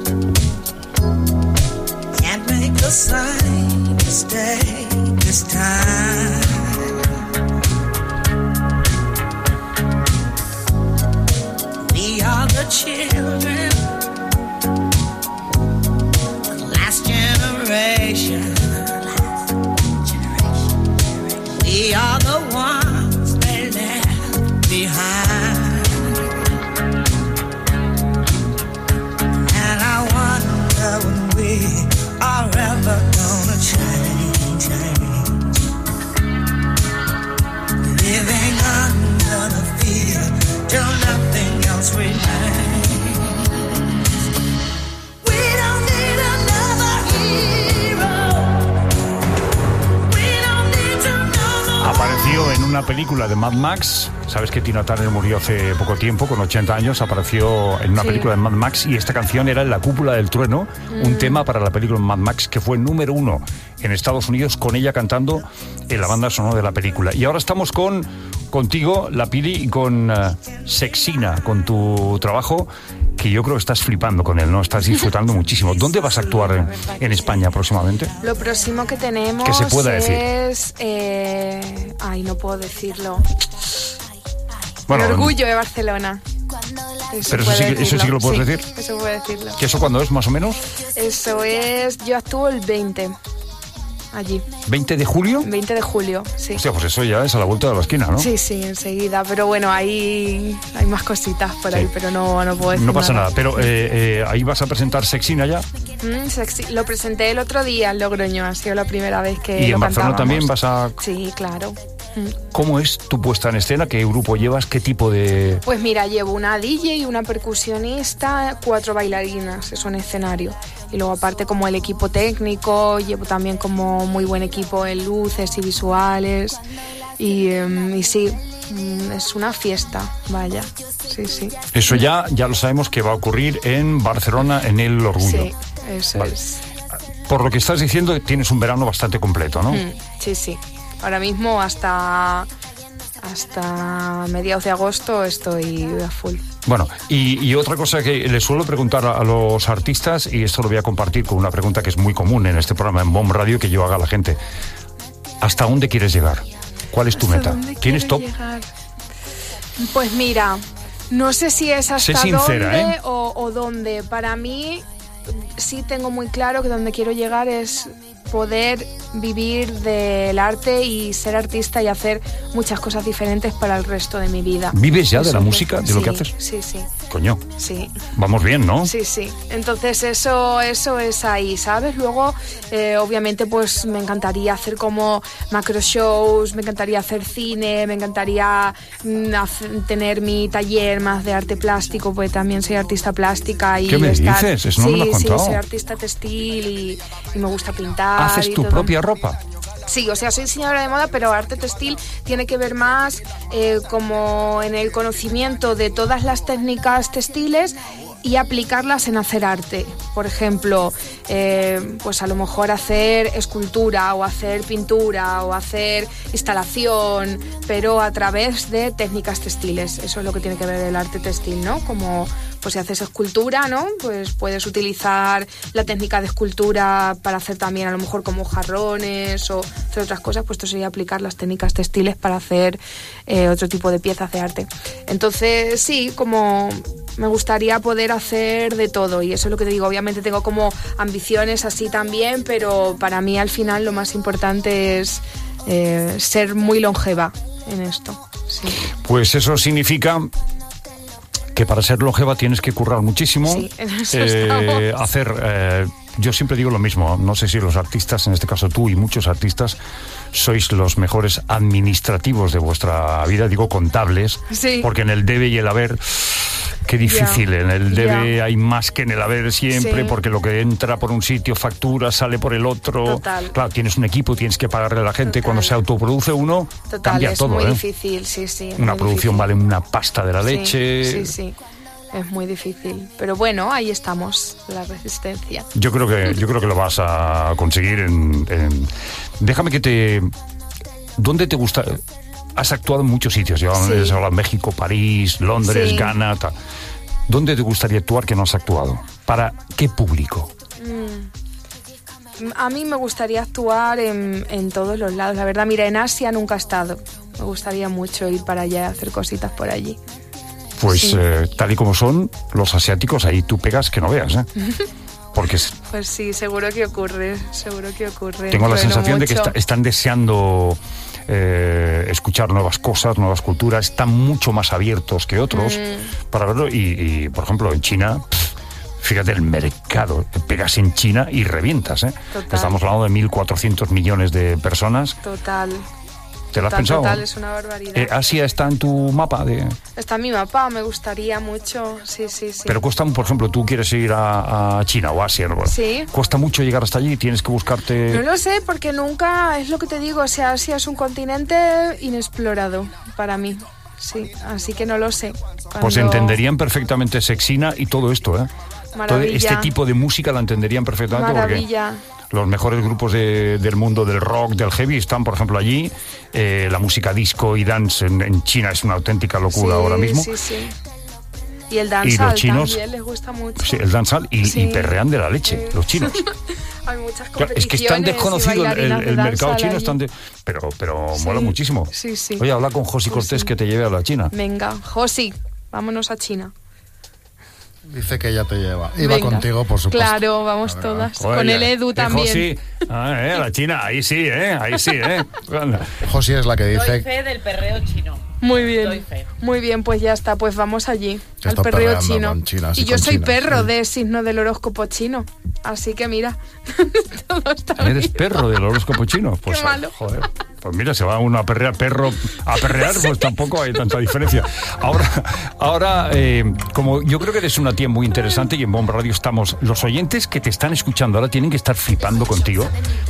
can't make a same mistake this time. We are the children, we are the ones they left behind, and I wonder when we are ever gonna change, living under the fear till nothing else remains. Apareció en una película de Mad Max. Sabes que Tina Turner murió hace poco tiempo, con 80 años. Apareció en una película de Mad Max y esta canción era En la cúpula del trueno, un tema para la película Mad Max que fue número 1 en Estados Unidos, con ella cantando en la banda sonora de la película. Y ahora estamos contigo, la Pili, y con Sexina, con tu trabajo, que yo creo que estás flipando con él, ¿no? Estás disfrutando muchísimo. ¿Dónde vas a actuar en España próximamente? Lo próximo que tenemos que se pueda decir. Es... no puedo decirlo. Bueno, el Orgullo de Barcelona. Pero eso sí que lo puedes decir. Eso puedo decirlo. ¿Qué eso cuándo es, más o menos? Eso es... Yo actúo el 20. Allí. ¿20 de julio? 20 de julio, sí. Hostia, pues eso ya es a la vuelta de la esquina, ¿no? Sí, enseguida. Pero bueno, ahí hay más cositas por ahí, pero no puedo decir. No pasa nada. Pero ahí vas a presentar Sexina ya. Lo presenté el otro día en Logroño, ha sido la primera vez que ¿Y lo en Barcelona también vas a...? Sí, claro. ¿Cómo es tu puesta en escena? ¿Qué grupo llevas? ¿Qué tipo de...? Pues mira, llevo una DJ, una percusionista, 4 bailarinas, es un escenario. Y luego aparte como el equipo técnico, llevo también como muy buen equipo en luces y visuales. Y sí, es una fiesta, vaya. Sí. Eso ya lo sabemos que va a ocurrir en Barcelona, en el Orgullo. Sí, eso es. Por lo que estás diciendo, tienes un verano bastante completo, ¿no? Sí. Ahora mismo hasta mediados de agosto estoy a full. Bueno, y otra cosa que le suelo preguntar a los artistas, y esto lo voy a compartir con una pregunta que es muy común en este programa en BOM Radio que yo haga a la gente. ¿Hasta dónde quieres llegar? ¿Cuál es tu meta? ¿Tienes top? Llegar? Pues mira, no sé si es hasta sé sincera, dónde o dónde. Para mí sí tengo muy claro que donde quiero llegar es poder vivir del arte y ser artista y hacer muchas cosas diferentes para el resto de mi vida. ¿Vives ya de la música, de lo que haces? Sí. Coño. Sí. Vamos bien, ¿no? Sí. Entonces eso es ahí, ¿sabes? Luego, obviamente, pues me encantaría hacer como macro shows, me encantaría hacer cine, me encantaría tener mi taller más de arte plástico, pues también soy artista plástica. Y ¿qué me dices? Eso no me lo has contado. Sí, soy artista textil y me gusta pintar. ¿Haces tu propia ropa? Sí, o sea, soy diseñadora de moda, pero arte textil tiene que ver más como en el conocimiento de todas las técnicas textiles y aplicarlas en hacer arte. Por ejemplo, pues a lo mejor hacer escultura o hacer pintura o hacer instalación, pero a través de técnicas textiles. Eso es lo que tiene que ver el arte textil, ¿no? Como pues si haces escultura, ¿no? Pues puedes utilizar la técnica de escultura para hacer también a lo mejor como jarrones o hacer otras cosas, pues esto sería aplicar las técnicas textiles para hacer otro tipo de piezas de arte. Entonces, sí, como me gustaría poder hacer de todo y eso es lo que te digo, obviamente tengo como ambiciones así también, pero para mí al final lo más importante es ser muy longeva en esto. Sí. Pues eso significa que para ser longeva tienes que currar muchísimo, sí, en eso estamos. Yo siempre digo lo mismo, no sé si los artistas, en este caso tú y muchos artistas, sois los mejores administrativos de vuestra vida, digo contables, sí. Porque en el debe y el haber, qué difícil, en el debe hay más que en el haber siempre, sí. Porque lo que entra por un sitio factura, sale por el otro. Total. Claro, tienes un equipo, tienes que pagarle a la gente. Total. Cuando se autoproduce uno, Total, cambia es todo. muy ¿eh? difícil, sí. Una producción vale una pasta de la leche. Sí. Es muy difícil, pero bueno, ahí estamos, la resistencia. Yo creo que lo vas a conseguir Déjame que te... ¿Dónde te gusta? Has actuado en muchos sitios, has hablado en México, París, Londres, sí. Ghana, tal. ¿Dónde te gustaría actuar que no has actuado? ¿Para qué público? A mí me gustaría actuar en todos los lados, la verdad. Mira, en Asia nunca he estado. Me gustaría mucho ir para allá, hacer cositas por allí. Pues sí. Tal y como son los asiáticos, ahí tú pegas que no veas, ¿eh? Porque pues sí, seguro que ocurre. Tengo la sensación de que están deseando escuchar nuevas cosas, nuevas culturas, están mucho más abiertos que otros para verlo y, por ejemplo, en China... Fíjate el mercado, te pegas en China y revientas, ¿eh? Total. Estamos hablando de 1.400 millones de personas. Total. ¿Te lo has pensado? Total, es una barbaridad. ¿Asia está en tu mapa? Está en mi mapa, me gustaría mucho, sí. Pero cuesta, por ejemplo, tú quieres ir a China o Asia, ¿no? Sí. ¿Cuesta mucho llegar hasta allí? ¿Tienes que buscarte...? No lo sé, porque nunca, es lo que te digo, o sea, Asia es un continente inexplorado para mí, sí, así que no lo sé. Pues entenderían perfectamente Sexina y todo esto, ¿eh? Maravilla. Todo este tipo de música la entenderían perfectamente. Maravilla. Porque los mejores grupos del mundo del rock, del heavy, están, por ejemplo, allí. La música disco y dance en China es una auténtica locura ahora mismo. Sí. Y el dancehall los chinos, también les gusta mucho. Sí, el dancehall y perrean de la leche, los chinos. Hay muchas Claro, es que es tan desconocido el mercado chino, pero mola muchísimo. Sí. Oye, habla con Josi Cortés que te lleve a la China. Venga, Josi. vámonos a China. Dice que ella te lleva. Y va Venga. contigo, por supuesto. Claro, vamos todas. Con el Edu también. Josi, la China, ahí sí, Josi es la que Doy dice... fe del perreo chino. Muy Doy bien, fe. muy bien, pues ya está, pues vamos allí, Ya al está perreo perreando chino. con China, sí, Y yo con soy China, perro sí. de signo del horóscopo chino, así que mira, todo está ¿Eres bien. perro del horóscopo chino? Pues, Qué malo. Joder, pues mira, se va uno a perrear, pues tampoco hay tanta diferencia. Ahora, como yo creo que eres una tía muy interesante y en Bomba Radio estamos, los oyentes que te están escuchando ahora tienen que estar flipando contigo.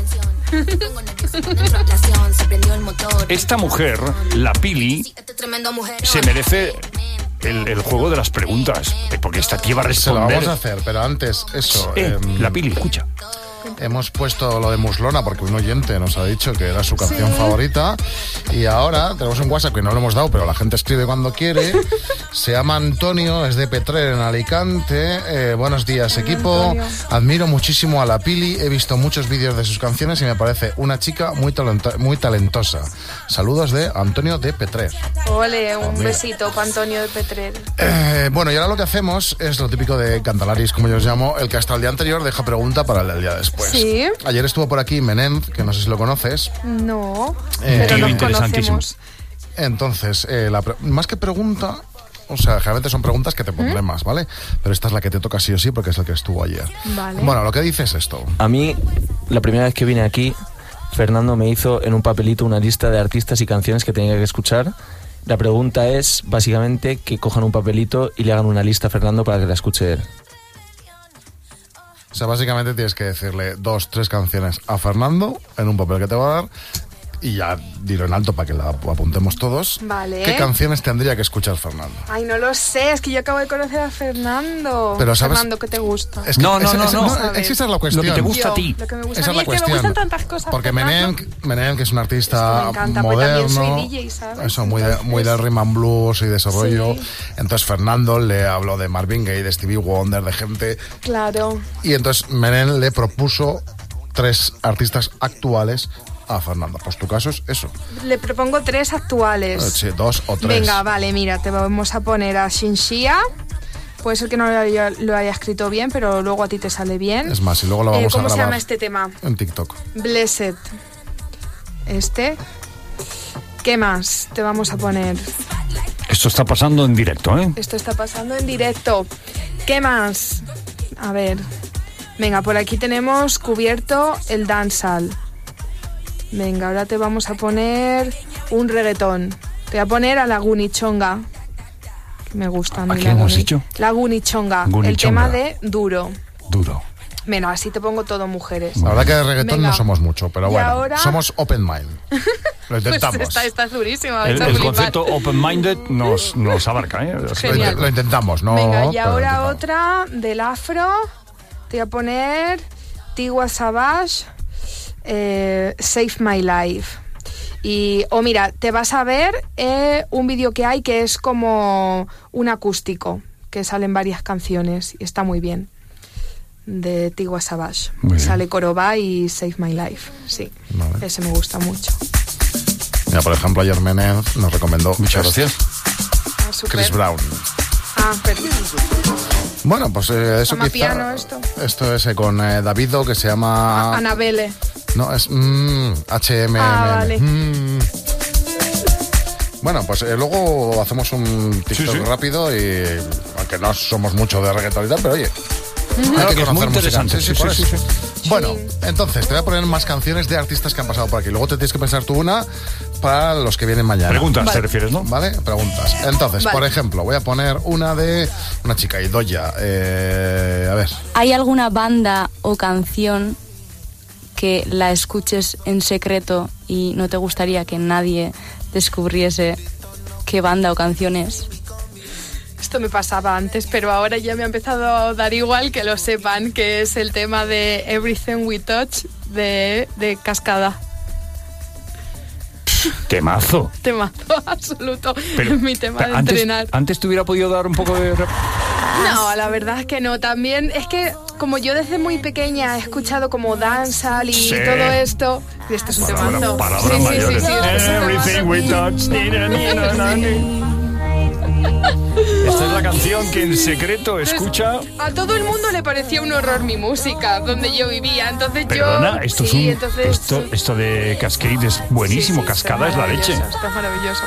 Esta mujer, la Pili, se merece el juego de las preguntas, porque esta tía va a Se lo responder. vamos a hacer, pero antes, eso... la Pili, escucha. Hemos puesto lo de Muslona porque un oyente nos ha dicho que era su canción favorita y ahora tenemos un WhatsApp que no lo hemos dado, pero la gente escribe cuando quiere. Se llama Antonio, es de Petrer en Alicante. Buenos días, equipo. Antonio. Admiro muchísimo a la Pili, he visto muchos vídeos de sus canciones y me parece una chica muy talentosa. Saludos de Antonio de Petrer. Ole, un mira. besito para Antonio de Petrer. Bueno, y ahora lo que hacemos es lo típico de Cantalaris, como yo os llamo, el que hasta el día anterior deja pregunta para el del día después. Sí. Ayer estuvo por aquí Menem, que no sé si lo conoces. No, Tío pero nos interesantísimo. conocemos. Entonces, más que pregunta, o sea, generalmente son preguntas que te pondré más, ¿vale? Pero esta es la que te toca sí o sí porque es la que estuvo ayer. Vale. Bueno, lo que dice es esto. A mí, la primera vez que vine aquí, Fernando me hizo en un papelito una lista de artistas y canciones que tenía que escuchar. La pregunta es, básicamente, que cojan un papelito y le hagan una lista a Fernando para que la escuche él. O sea, básicamente tienes que decirle 2, 3 canciones a Fernando en un papel que te va a dar y ya dilo en alto para que la apuntemos todos. Vale. ¿Qué canciones tendría que escuchar Fernando? Ay, no lo sé, es que yo acabo de conocer a Fernando. Pero ¿sabes? Fernando, ¿qué te gusta? Es que No, esa es la cuestión. Lo que te gusta a ti. Lo que me gusta Esa a mí es la es que me cuestión. gustan tantas cosas. Porque Fernando. Menem, que es un artista Me encanta, pues también moderno, soy DJ, ¿sabes? eso, muy de rhythm and blues y de ese rollo. Sí. Entonces Fernando le habló de Marvin Gaye, de Stevie Wonder, de gente. Claro. Y entonces Menem le propuso 3 artistas actuales a Fernando. Pues tu caso es eso. Le propongo 3 actuales. Sí, 2 o 3. Venga, vale, mira, te vamos a poner a Shinshia. Puede ser que no lo haya escrito bien, pero luego a ti te sale bien. Es más, y luego lo vamos a ¿Cómo se grabar llama este tema? en TikTok. Blessed. ¿Qué más te vamos a poner? Esto está pasando en directo, ¿eh? Esto está pasando en directo. ¿Qué más? A ver. Venga, por aquí tenemos cubierto el dancehall. Venga, ahora te vamos a poner un reggaetón. Te voy a poner a la Gunichonga. Que me gusta a mí. ¿A quién has dicho? La Gunichonga. El Gunichonga. tema de Duro. Duro. Bueno, así te pongo todo mujeres. La verdad que de reggaetón Venga. no somos mucho, pero Y bueno, ahora- somos open mind. Lo intentamos. Pues está durísimo. vais El a flipar. concepto open-minded nos abarca, ¿eh? Genial. Lo intentamos, ¿no? Venga, y Pero ahora intentamos. otra del afro. Te voy a poner Tiwa Savage, Save My Life. Mira, te vas a ver un vídeo que hay que es como un acústico, que salen varias canciones y está muy bien. De Tiwa Savage. Muy bien. Sale Coroba y Save My Life. Sí, Vale. ese me gusta mucho. Mira, por ejemplo, ayer Menem nos recomendó. Muchas este. gracias. Ah, súper. Chris Brown. Ah, perdón. Bueno, pues eso Llama quizá... piano esto. Esto es con Davido, que se llama... Annabelle. No, es HM. Ah, vale. Bueno, pues luego hacemos un TikTok rápido y... Aunque no somos mucho de reggaetón y tal, pero oye... Claro, Hay que que es muy conocer música. interesante. Sí, por Sí, eso. sí, sí. Bueno, entonces te voy a poner más canciones de artistas que han pasado por aquí. Luego te tienes que pensar tú una para los que vienen mañana. Preguntas, Vale. ¿te refieres, no? ¿Vale? Preguntas. Entonces, Vale. por ejemplo, voy a poner una de una chica, Idoya. A ver. ¿Hay alguna banda o canción que la escuches en secreto y no te gustaría que nadie descubriese qué banda o canción es? Esto me pasaba antes, pero ahora ya me ha empezado a dar igual que lo sepan, que es el tema de Everything We Touch de Cascada. Temazo. Temazo absoluto. Pero, es mi tema de antes, entrenar. Antes te hubiera podido dar un poco de... No, la verdad es que no. También es que como yo desde muy pequeña he escuchado como dancehall y Sí. todo esto, y este es un temazo. Palabras Sí, sí, mayores. sí, sí. Everything we touch. Esta es la canción que en secreto escucha... A todo el mundo le parecía un horror mi música, donde yo vivía, entonces Perdona, esto es sí, un... entonces... Esto de Cascade es buenísimo, Sí, Cascada es la leche. Está maravilloso.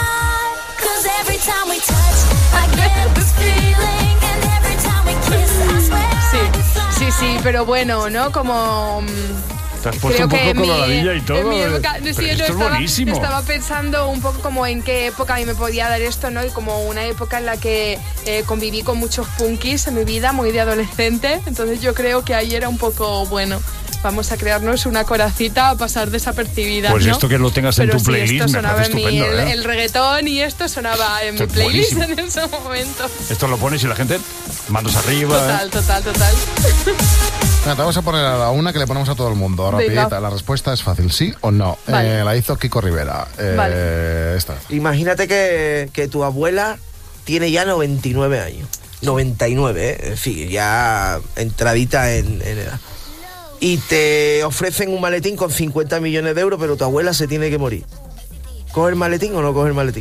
Sí, pero bueno, ¿no? Como... Te has puesto un poco coloradilla y todo. En mi época, Pero esto es buenísimo. Estaba pensando un poco como en qué época a mí me podía dar esto, ¿no? Y como una época en la que conviví con muchos punkis en mi vida, muy de adolescente. Entonces yo creo que ahí era un poco, bueno, vamos a crearnos una coracita a pasar desapercibida, Pues ¿no? esto que lo tengas en Pero tu sí, playlist esto me sonaba parece en mi, estupendo, el reggaetón y esto sonaba en Esto mi es playlist buenísimo. en ese momento. Esto lo pones y la gente, manos arriba. Total. Venga, te vamos a poner a la una que le ponemos a todo el mundo. Rapidita. Venga. La respuesta es fácil, ¿sí o no? Vale. La hizo Kiko Rivera. Vale. Esta. Imagínate que tu abuela tiene ya 99 años. 99, ¿eh? En fin, ya entradita en edad. Y te ofrecen un maletín con 50 millones de euros, pero tu abuela se tiene que morir. ¿Coge el maletín o no coge el maletín?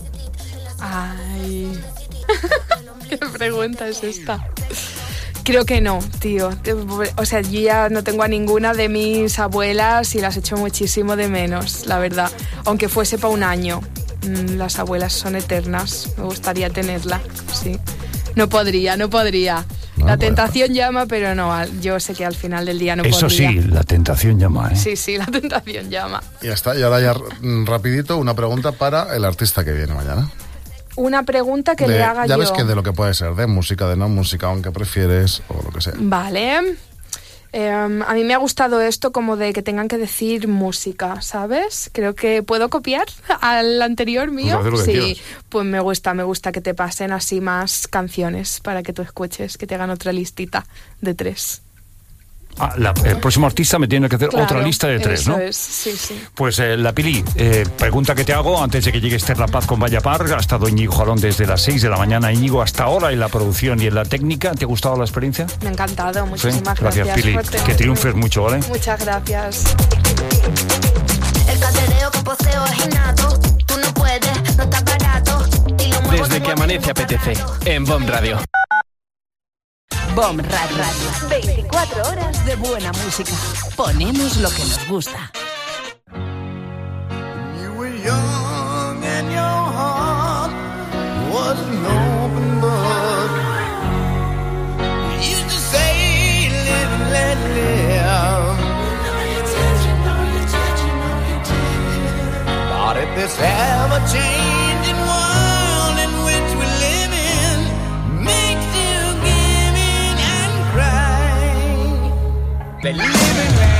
Ay, qué pregunta es esta. Creo que no, tío. O sea, yo ya no tengo a ninguna de mis abuelas y las echo muchísimo de menos, la verdad. Aunque fuese para un año. Las abuelas son eternas. Me gustaría tenerla, sí. No podría. La tentación llama, pero no, yo sé que al final del día no Eso podría. sí, la tentación llama, ¿eh? Sí, la tentación llama. Ya está, y ahora ya rapidito una pregunta para el artista que viene mañana. Una pregunta que le haga ya yo. ves que de lo que puede ser, de música, de no música, aunque prefieres, o lo que sea. Vale. A mí me ha gustado esto como de que tengan que decir música, ¿sabes? Creo que puedo copiar al anterior mío. Pues haz lo que sí, quieras. pues me gusta que te pasen así más canciones para que tú escuches, que te hagan otra listita de 3. El próximo artista me tiene que hacer Claro, otra lista de 3, ¿no? Eso es, sí. Pues la Pili, pregunta que te hago antes de que llegue Esther La Paz con Vaya Par. Ha estado Íñigo Jalón desde las 6 de la mañana. Íñigo, hasta ahora en la producción y en la técnica. ¿Te ha gustado la experiencia? Me ha encantado, Sí. muchísimas Gracias, Pili. por tenerme. Que triunfes mucho, ¿vale? Muchas gracias. El casereo que poseo es innato. Tú no puedes, no estás barato. Y lo muevo Desde que amanece apetece, en BOM Radio. BOM Radio. 24 horas de buena música. Ponemos lo que nos gusta. You were young and your heart was an open book. You used to say, live and let live. But if this ever-changing world in which we live in makes you give in and cry, then live and let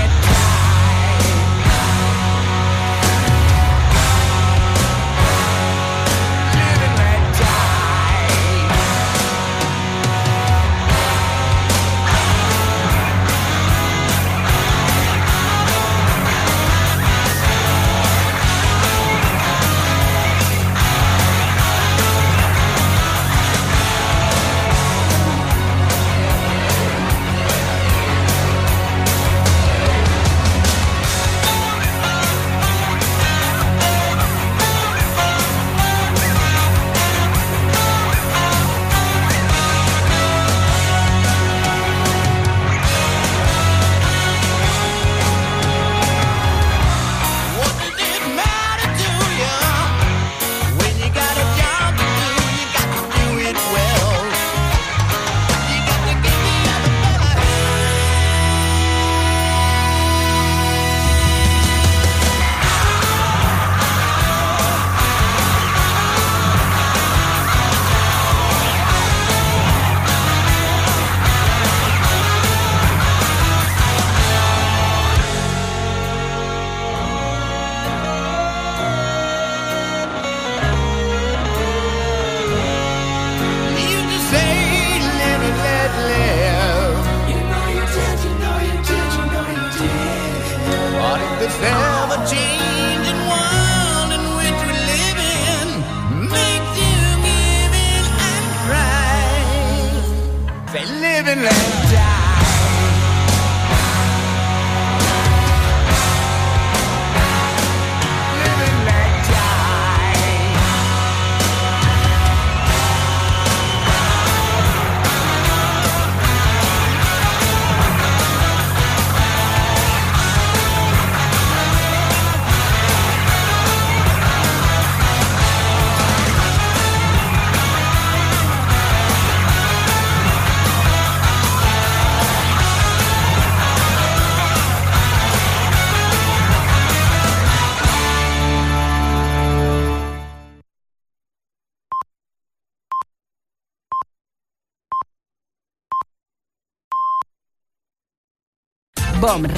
BOM